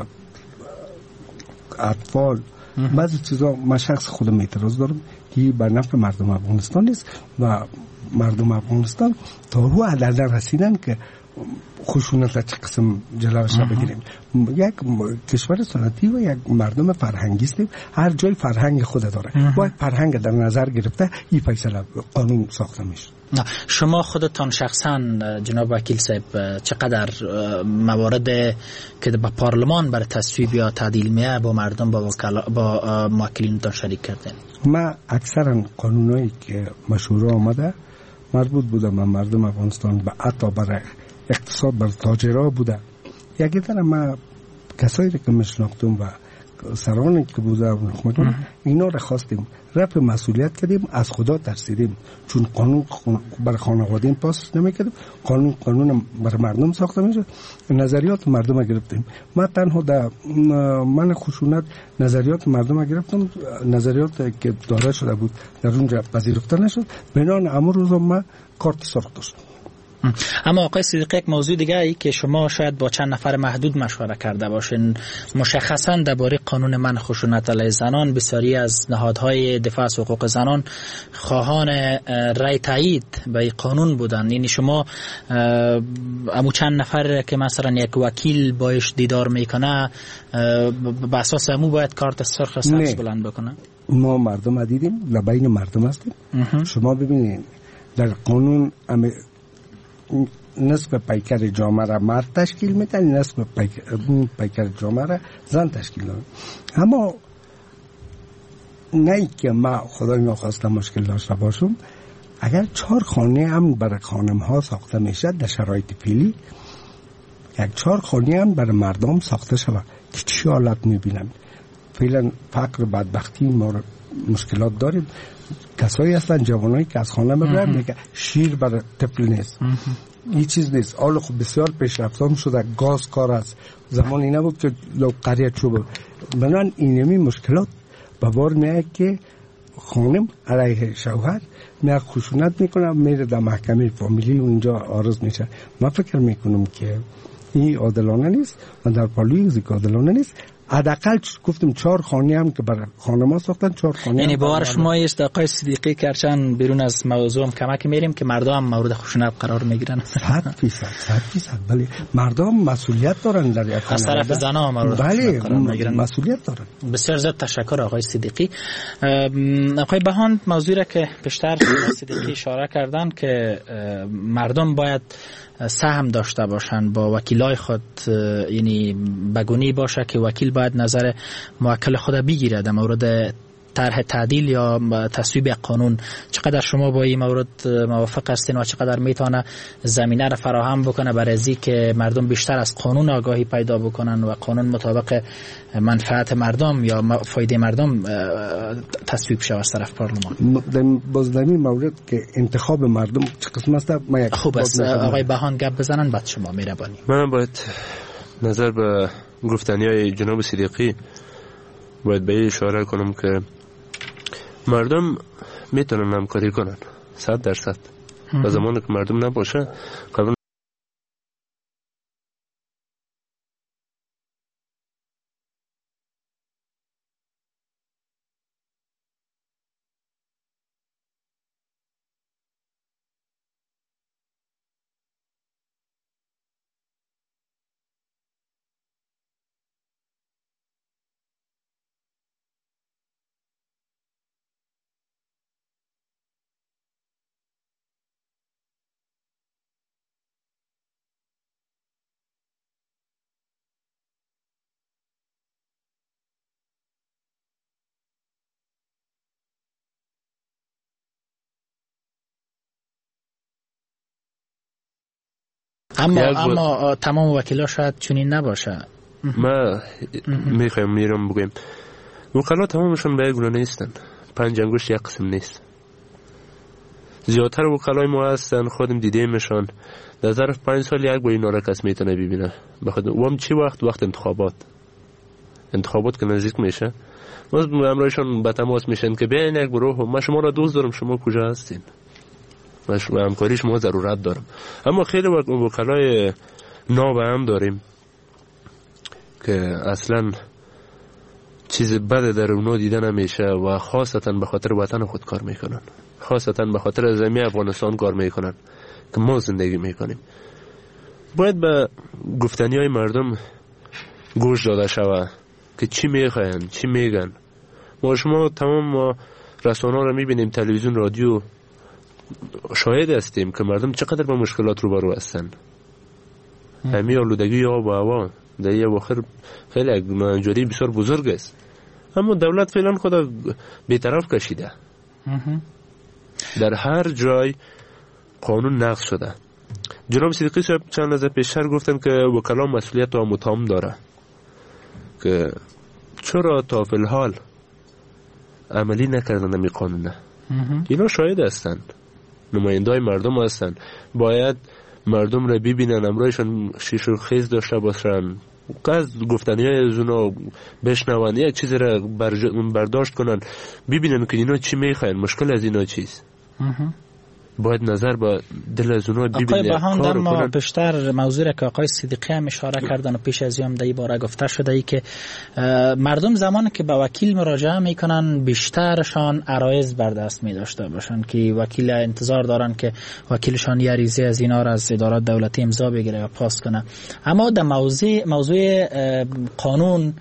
اطفال بعضی چیزا من شخص خودم اعتراض دارم که به نفع مردم افغانستان نیست و مردم افغانستان تا رو عدد رسیدن که خشونت چه قسم جلوش بگیریم. یک کشور سنتی و یک مردم فرهنگی هستیم، هر جای فرهنگ خود داره، باید فرهنگ در نظر گرفته این فیصله قانون ساخته میشه. شما خودتان شخصا جناب وکیل صاحب چقدر موارد که با پارلمان برای تصویب یا تعدیل میه با مردم با وکلا با موکلینتان شریک کردین؟ ما اکثرا قانونایی که مشوره آمده مربوط بوده به مردم افغانستان، به عطا برای اقتصاد بر تاجرها بوده. یکی در ما کسایی که میشناختم و سرانی که بوده و نخمدون اینا را خواستیم رفع مسئولیت کردیم، از خدا ترسیدیم، چون قانون بر خانواده پاس نمیکردیم، قانون قانون بر مردم ساخته میشه، نظریات مردم گرفتیم. ما تنها در من خشونت نظریات مردم گرفتم، نظریات که داده شده بود در اونجا پذیرفته نشد، بنان امروز روز ما کارت سرخ داشتم. اما آقای صدیقی یک موضوع دیگه ای که شما شاید با چند نفر محدود مشوره کرده باشین، مشخصا درباره قانون منع خشونت علیه زنان بسیاری از نهادهای دفاع از حقوق زنان خواهان رای تایید به قانون بودن. یعنی شما امو چند نفر که مثلا یک وکیل باش دیدار میکنه به اساس امو باید کارت سرخ سبز بلند بکنه؟ ما مردم دیدیم، لبین مردم هستیم. شما ببینید در قانون نصف پیکر جامعه را مرد تشکیل میدن، نصف پیکر, پیکر جامعه را زن تشکیل میدن. اما نه که ما خدای نخواسته مشکل داشته باشم، اگر چهار خانه هم برای خانم ها ساخته میشه در شرایط فعلی، یک چهار خانه هم برای مردم ساخته شود که چی حالت میبینن؟ فعلا فقر بدبختی ما مشکلات داریم. کسایی هستن جوانایی که از خانه میبرن میگه شیر برای طفل نیست، این چیز نیست. حالا خب بسیار پیشرفته شده، گاز کار است، زمانی نبود که لو قریه چوب. بنان اینمی مشکلات به بار میاد که خانم علیه شوهر میاد خشونت میکنه، میره در محکمه فامیلی و اینجا عارض میشه. من فکر میکنم که این عادلانه نیست و در پالوی عادلانه نیست. حداقل گفتم چهار خانه هم که برای خانم‌ها ساختن، چهار خانه. یعنی باور شما است آقای صدیقی که چند بیرون از موضوع هم کمک میریم که مردم هم مورد خشونت قرار میگیرن؟ صد فیصد صد فیصد بله. مردم مسئولیت دارن در یک خانه، از طرف زن‌ها مورد بله قرار میگیرن، مسئولیت دارن. بسیار زیاد تشکر آقای صدیقی. آقای بهان موضوعی را که بیشتر صدیقی اشاره کردن که مردم باید سهم داشته باشند با وکیلای خود، یعنی بگونی باشه که وکیل باید نظر موکل خود بگیره در مورد طرح تعدیل یا تصویب قانون. چقدر شما با این مورد موافق هستین و چقدر میتونه زمینه را فراهم بکنه برای از که مردم بیشتر از قانون آگاهی پیدا بکنن و قانون مطابق منفعت مردم یا فایده مردم تصویب شود از طرف پارلمان؟ باز در این مورد که انتخاب مردم چه قسم است؟ خوب است آقای بهان گپ بزنن بعد شما مهربانی. من باید نظر به گفتنیای جناب صدیقی باید به اشاره کنم که مردم میتونن همکاری کنن صد درصد. و زمانی که مردم نباشه قبل اما اما تمام وکیلا شاید چنین نباشه. ما میخوایم میرم بگیم وکلا تمامشون به گونه نیستن، پنج انگشت یک قسم نیست. زیادتر وکلای ما هستن خودم دیدیمشان در ظرف پنج سال یک بار اینا را کس میتونه ببینه. بخاطر وام چی وقت وقت انتخابات انتخابات که نزدیک میشه باز همراهشون به تماس میشن که بیاین یک گروه ما شما را دوست دارم، شما کجا هستین، و همکاری شما ضرورت دارم. اما خیلی وکلای ناب هم داریم که اصلا چیز بد در اونا دیده نمیشه و خاصتا به خاطر وطن خود کار میکنن، خاصتا به خاطر زمین افغانستان کار میکنن که ما زندگی میکنیم. باید به گفتنی های مردم گوش داده شود که چی میخواین چی میگن. ما شما تمام ما رسانه ها رو میبینیم، تلویزیون، رادیو، شاهد هستیم که مردم چقدر با مشکلات روبرو هستن. همین آلودگی آب و هوا در یه واخر خیلی منجوری بسیار بزرگ است، اما دولت فعلا خدا بی‌طرف کشیده. در هر جای قانون نقض شده. جناب صدیقی صاحب چند لحظه پیشتر گفتن که وکلا مسئولیت و متهم داره که چرا تا فی الحال عملی نکردن این قانونه. اینا شاهد هستن، نمایندای مردم هستن، باید مردم را ببینن، امرایشان شیش و خیز داشته باشن، از گفتنی های از اونا بشنون، یک چیز را برداشت کنن، ببینن که اینا چی میخواین، مشکل از اینا چیست. باید نظر با دل از اونا ببینن. آقای بهاندر ما بیشتر موضوع را که آقای صدیقی هم اشاره کردن و پیش از این در این باره گفته شده ای که مردم زمانی که به وکیل مراجعه میکنن بیشترشان عرایض بر دست می داشته باشن که وکیل انتظار دارن که وکیلشان یه ریزه از اینا را از ادارات دولتی امضا بگیره و پاس کنه. اما در موضوع موضوع قانون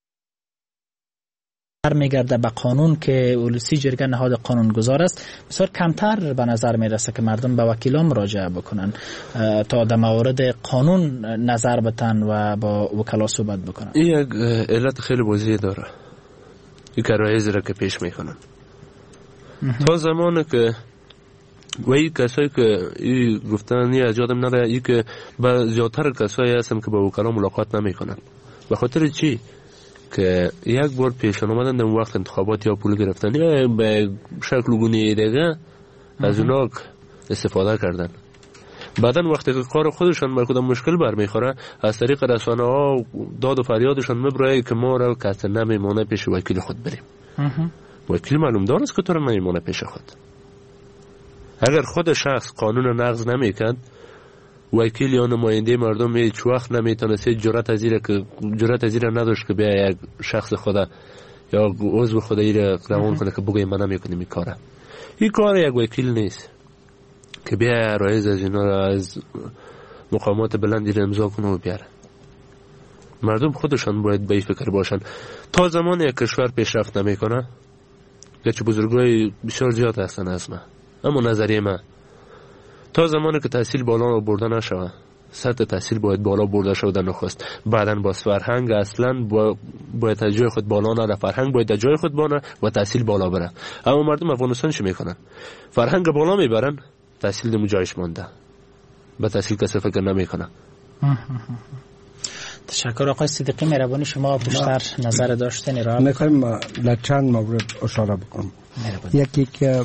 میگرده به قانون که اولوسی جرگه نهاد قانونگذار است، بسیار کمتر به نظر میرسه که مردم به وکیلان مراجعه بکنن تا در مورد قانون نظر بتن و با وکلا صحبت بکنن. این یک علت خیلی واضحه داره، این عرایض را که پیش میکنن تا زمانی که و این کسایی که این گفتن از یادم نره، این که با زیادتر کسایی هستن که با وکلا ملاقات نمیکنن. به خاطر چی؟ که یک بار پیشان آمدن در وقت انتخابات یا پول گرفتن یا به شکل گونه دیگه از اونا استفاده کردن. بعدن وقتی که کار خودشان به کدام مشکل برمیخوره از طریق رسانه ها داد و فریادشان میبره که ما را کسی نمیمونه پیش وکیل خود بریم. وکیل معلوم دار است که تو را نمیمونه پیش خود. اگر خود شخص قانون نقض نمیکرد، وکیل یا نماینده مردم هیچ وقت نمیتونست جرأت از این که جرأت از این نداشت که بیا یک شخص خدا یا عضو خدا این روان کنه که بگه من نمیکنم این کاره. این کار یک وکیل نیست که بیا عرایض از اینا را از مقامات بلندی را امضا کنه و بیاره. مردم خودشان باید به این فکر باشن. تا زمان یک کشور پیشرفت نمیکنه، گرچه بزرگای بسیار زیاد هستن از ما، اما نظریه من تا زمانی که تحصیل بالا برده نشود، سطح تحصیل باید بالا برده شود در نخست. بعداً باز فرهنگ اصلاً باید تا جای خود بالا نره، فرهنگ باید تا جای خود بانه و تحصیل بالا بره. اما مردم افغانستان چی میکنن؟ فرهنگ بالا میبرن، تحصیل دمو جایش مانده، به تحصیل کسی فکر نمیکنه. تشکر آقای صدیقی، مهربانی شما بیشتر نظر داشتنی را میخوایم در چند مورد اشاره بکنم. یکی که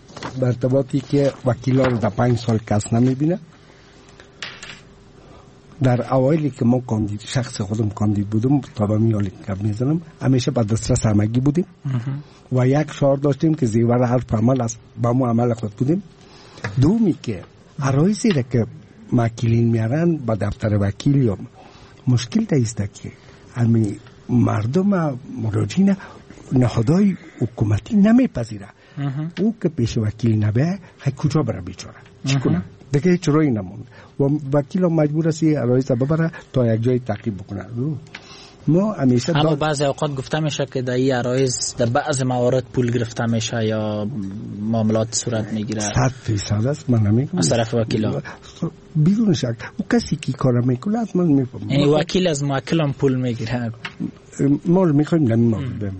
مرتباتی که وکیلا رو در پنج سال کس نمیبینه، در اوایلی که ما کاندید شخص خودم کاندید بودم تا به میالی کب میزنم همیشه با دسترس همگی بودیم و یک شعار داشتیم که زیور حرف عمل است با ما عمل خود بودیم. دومی که عرایزی را که وکیلین میارن با دفتر وکیل یا مشکل دایسته که همین مردم مراجعین نهادهای حکومتی نمیپذیره. او که پیش وکیل نبه خیلی کجا بره بیچاره چی کنه دیگه هیچ روی نمون و وکیل مجبور است عرایز ببره تا یک جای تعقیب بکنه. ما همیشه اما بعضی اوقات گفته میشه که در این عرایز در بعض موارد پول گرفته میشه یا معاملات صورت میگیره. صد فیصد است. من نمیگم از طرف وکیلا بدون شک او کسی که کار میکنه من میفهمم یعنی وکیل از موکلم پول میگیره. ما میخوایم نمیدونم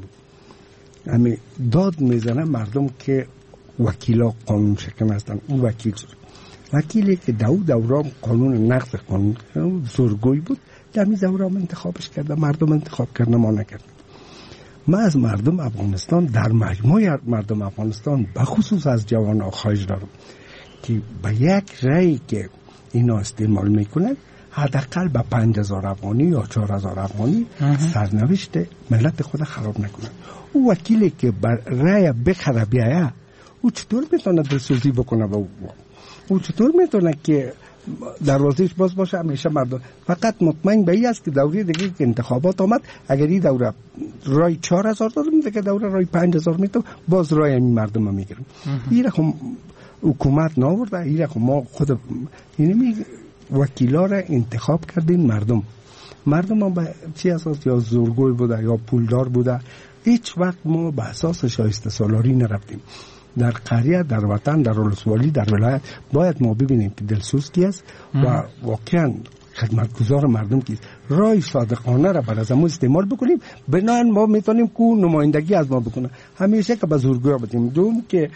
همین داد میزنه مردم که وکیلا قانون شکن هستن. او وکیل وکیلی که دو دورام قانون نقض قانون زورگوی بود در می دورام انتخابش کرده مردم انتخاب کرده ما نکرد. ما از مردم افغانستان در مجموع مردم افغانستان بخصوص از جوان ها خواهش دارم که به یک رأی که اینا استعمال میکنن حداقل به پنج هزار افغانی یا چهار هزار افغانی سرنوشت ملت خود خراب نکنن. او وکیلی که بر رأی بخره بیایه او چطور میتونه دلسوزی بکنه با او؟ او چطور میتونه که دروازهش باز باشه همیشه مردم فقط مطمئن به این است که دوره دیگه که انتخابات آمد اگر این دوره رای چهار هزار دارم دیگه دوره رای پنج هزار میتو باز رای همین مردم ها میگیرم. این رقم حکومت ناورده. این رقم ما خود اینمی وکیلا را انتخاب کردیم مردم مردم ها به چی اساس یا زورگوی بوده یا پولدار بوده. هیچ وقت ما به اساس شایسته سالاری نرفتیم. در قریه در وطن در ولسوالی در ولایت باید ما ببینیم که دلسوز کی است و واقعا خدمتگزار مردم کی است. رای صادقانه را بر از ما استعمال بکنیم بنابراین ما میتونیم که نمایندگی از ما بکنه. همیشه که به زورگوی بدیم. دوم که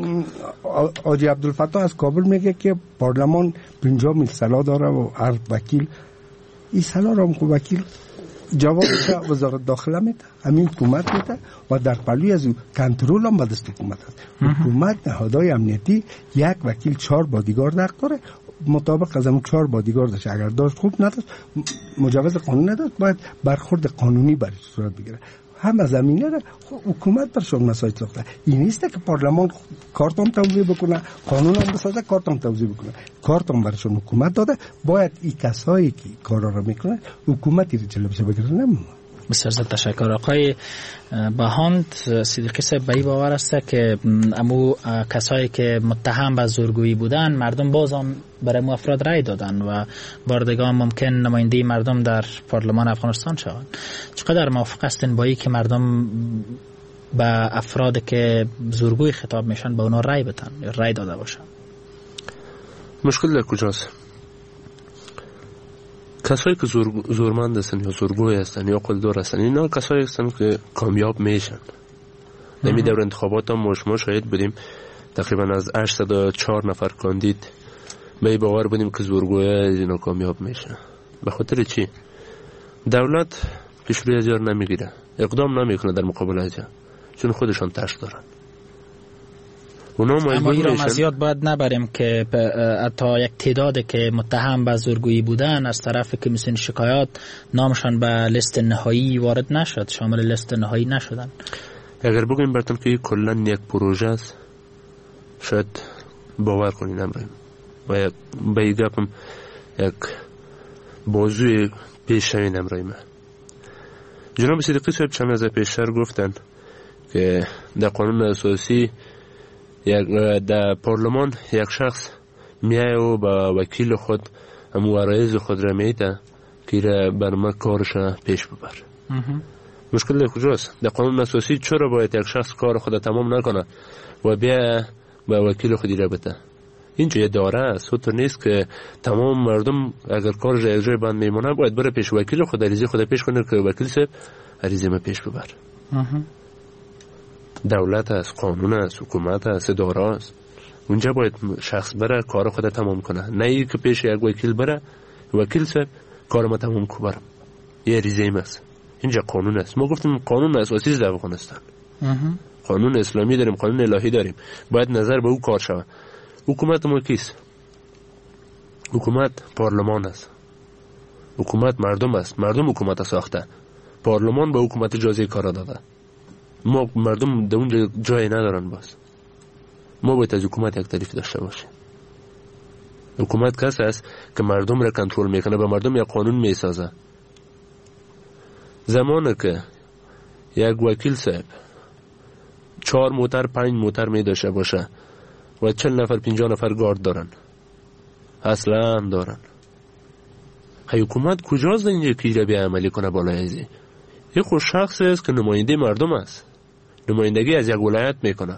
حاجی عبدالفتاح از کابل میگه که پارلمان پنجاه میل سلا داره و هر وکیل این سلا را هم وکیل جوابش وزارت داخله میده همین حکومت میده و در پلوی از کنترل هم به دست حکومت است. حکومت نهادهای امنیتی یک وکیل چهار بادیگارد حق داره مطابق از همون چهار بادیگاردش اگر داشت خوب نداشت مجوز قانون نداشت باید برخورد قانونی برش صورت بگیره. هم از زمینه را حکومت برشون مسائل ساخته. این نیست که پارلمان کارتون توضیح بکنه قانون هم بسازه کارتون توضیح بکنه. کارتون برشون حکومت داده باید این کسایی که کارا را میکنه حکومتی رو جلو بشه بگیره. نمیدونم. بسیار زیاد تشکر آقای بهاند. صدیقی صاحب به این باور است که امو کسایی که متهم به زورگویی بودن مردم باز هم برای مو افراد رای دادن و باردگان ممکن نماینده مردم در پارلمان افغانستان شوند. چقدر موافق هستین با این که مردم به افراد که زورگویی خطاب میشن به اونا رای بدن یا رای داده باشن؟ مشکل در کجاست؟ کسایی که زور زورمند هستن یا زورگوی هستن یا قلدر هستن اینا کسایی هستن که کامیاب میشن. نمی دور انتخابات هم ما شاهد بودیم تقریبا از هشتصد و چهار نفر کاندید به باور بودیم که زورگوی اینا کامیاب میشن. به خاطر چی؟ دولت پیشروی از یار نمیگیره اقدام نمیکنه در مقابل از یار چون خودشان تشت دارن. اما این را مزیاد باید نبریم که حتی یک تعداد که متهم به زورگویی بودن از طرف که مثل شکایات نامشان به لیست نهایی وارد نشد شامل لیست نهایی نشدن. اگر بگویم براتون که کلا یک پروژه است شاید باور کنین نمریم و به این گپم یک موضوع پیش شوین نمریم. جناب صدیقی صاحب چند از پیشتر گفتن که در قانون اساسی یک در پارلمان یک شخص میای و با وکیل خود همو عرایز خود را میده که را برما کارش پیش ببر. مشکل در کجاست؟ در قانون اساسی چرا باید یک شخص کار خود تمام نکنه و بیا با وکیل خودی را بده؟ اینجا یه داره است. تو نیست که تمام مردم اگر کارش یک جای بند میمونه باید بره پیش وکیل خود عریضه خود پیش کنه که وکیل صاحب عریضه ما پیش ببر. دولت است، قانون است، حکومت است، اداره است. اونجا باید شخص بره کار خود تمام کنه، نه ای که پیش یک وکیل بره وکیل صاحب کار ما تمام کو برم. یه عریضه است. اینجا قانون است. ما گفتیم قانون اساسی در افغانستان. قانون اسلامی داریم، قانون الهی داریم. باید نظر به او کار شود. حکومت ما کیست؟ حکومت پارلمان است. حکومت مردم است، مردم حکومت ساخته، پارلمان به حکومت اجازه کار داده. ما مردم در اونجا جای ندارن. باز ما باید از حکومت یک تعریف داشته باشیم. حکومت کسی است که مردم را کنترل میکنه، به مردم یک قانون میسازه. زمانی که یک وکیل صاحب چهار موتر پنج موتر می داشته باشه و چل نفر پنجاه نفر گارد دارن، اصلا دارن، خیلی حکومت کجاست اینجا که ایره بیا عملی کنه بالای ازی؟ یه خود شخصی است که نماینده مردم است، نمایندگی از یک ولایت میکنه.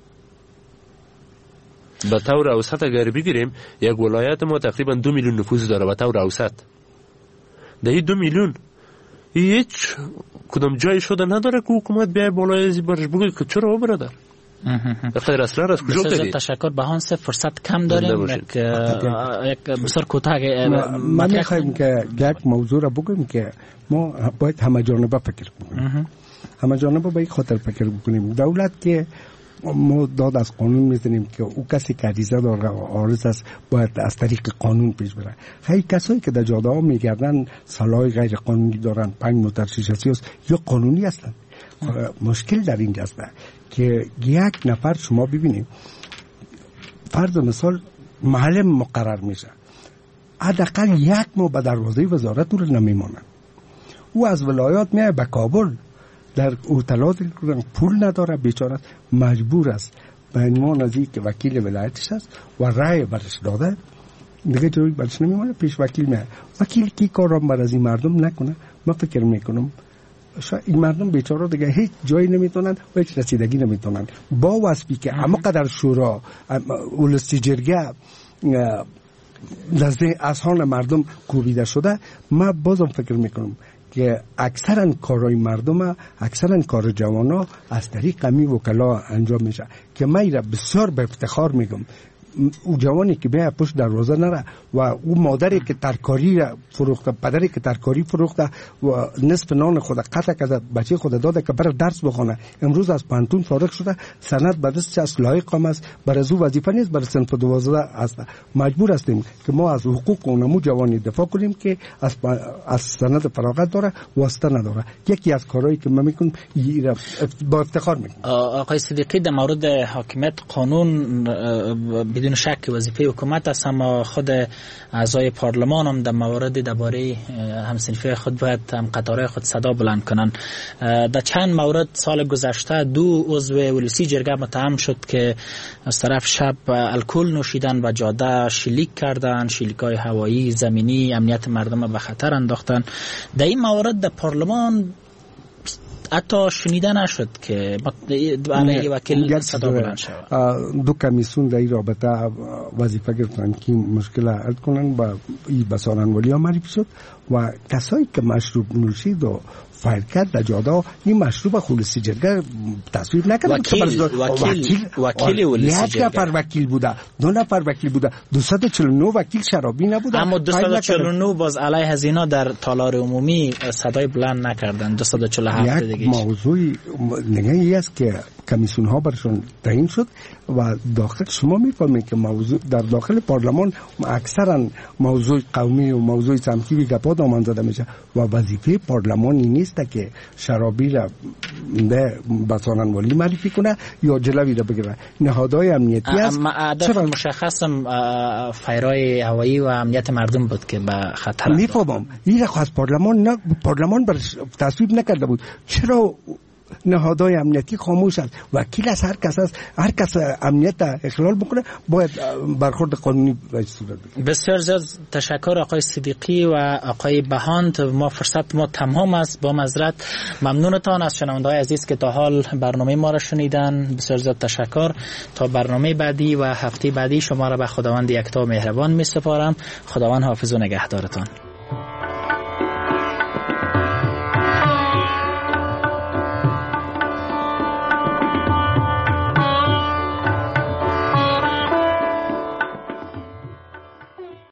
به طور اوسط اگر بگیریم یک ولایت ما تقریبا دو میلیون نفوس داره. به طور اوسط در این دو میلیون هیچ کدام جای شده نداره که حکومت بیای بالای ازی برش بگه که چرا او برادر غیر اصلا از کجا دارید؟ تشکر. بهانس فرصت کم داریم، یک یک بسیار کوتاه ما میخوایم که یک موضوع را بگیم که ما باید همه جانبه فکر کنیم. همه جانبه به این خاطر فکر بکنیم دولت که ما داد از قانون میزنیم که او کسی که عریضه داره عارض است باید از طریق قانون پیش بره. خیلی کسایی که در جاده ها میگردن سلاح غیر قانونی دارن، پنج موتر شیشه سیاس یا قانونی هستن. مشکل در این است که یک نفر شما ببینید فرض مثال محل مقرر میشه، حداقل یک ماه به دروازه وزارت رو نمیمونن. او از ولایات میاد به کابل، در هتلات پول نداره، بیچاره مجبور است به عنوان از که وکیل ولایتش است و رأی برش داده دیگه جوری برش نمیمونه، پیش وکیل میاد. وکیل کی کارم بر از این مردم نکنه؟ من فکر میکنم شاید این مردم بیچاره دیگه هیچ جایی نمیتونن و هیچ رسیدگی نمیتونن. با واسپی که اما قدر شورا اولستی جرگه نزد اذهان مردم کوبیده شده، من بازم فکر میکنم که اکثرا کارهای مردم، اکثرا کار جوانا از طریق می وکلا انجام میشه که من ایره بسیار به افتخار میگم. او جوانی که به پشت دروازه نره و او مادری که ترکاری فروخته، پدری که ترکاری فروخته و نصف نان خود قطع کرده بچه خود داده که بره درس بخونه، امروز از پانتون فارغ شده، سند به دست از لایق هم است، برای از او وظیفه نیست، برای صنف دوازده است. مجبور هستیم که ما از حقوق اونمو جوانی دفاع کنیم که از از سند فراغت داره، واسطه نداره. یکی از کارهایی که من میکنم با افتخار میکنم. آقای صدیقی در مورد حاکمیت قانون بدون شک وظیفه حکومت است، اما خود اعضای پارلمان هم در موارد درباره همصنفی خود باید هم قطاره خود صدا بلند کنن. در چند مورد سال گذشته دو عضو ولسی جرگه متهم شد که از طرف شب الکل نوشیدن و جاده شلیک کردن، شلیک‌های هوایی، زمینی، امنیت مردم به خطر انداختن. در این موارد در پارلمان حتی شنیده نشد که علیه وکیل صدا بلند شود. دو کمیسیون در این رابطه وظیفه گرفتن که مشکل حل کنن و این به سارنوالی ها معرفی شد و کسایی که مشروب نوشید و فایل کرد در جاده این مشروب خولسی جرگه تصویب نکرد. وکیل وکیل وکیل ولسی جرگه یک نفر وکیل بوده، دو نفر وکیل بوده، دویست و چهل و نه وکیل شرابی نبوده. اما دویست و چهل و نه باز علیه هزینه در تالار عمومی صدای بلند نکردن. دویست و چهل و هفت دیگه یک موضوعی نگاهی است که کمیسیون ها برشون تعیین شد و داخل شما میفهمید که موضوع در داخل پارلمان اکثرا موضوع قومی و موضوع سمتی و گپا دامن زده میشه و وظیفه پارلمانی نیست که شرابی را به بساننوالی معرفی کنه یا جلوی را بگیره. نهادهای امنیتی است. هدف مشخصم فایرهای هوایی و امنیت مردم بود که به خطر میفهمم. این را از پارلمان نه پارلمان بر تصویب نکرده بود. چرا نهادهای امنیتی خاموش است؟ وکیل از هر کس است، هر کس امنیت اخلال بکنه باید برخورد قانونی صورت بگیره. بسیار زیاد تشکر آقای صدیقی و آقای بهانت. ما فرصت ما تمام است. با معذرت ممنونتان از شنونده‌های عزیز که تا حال برنامه ما را شنیدن. بسیار زیاد تشکر. تا برنامه بعدی و هفته بعدی شما را به خداوند یکتا مهربان می‌سپارم. خداوند حافظ و نگهدارتان.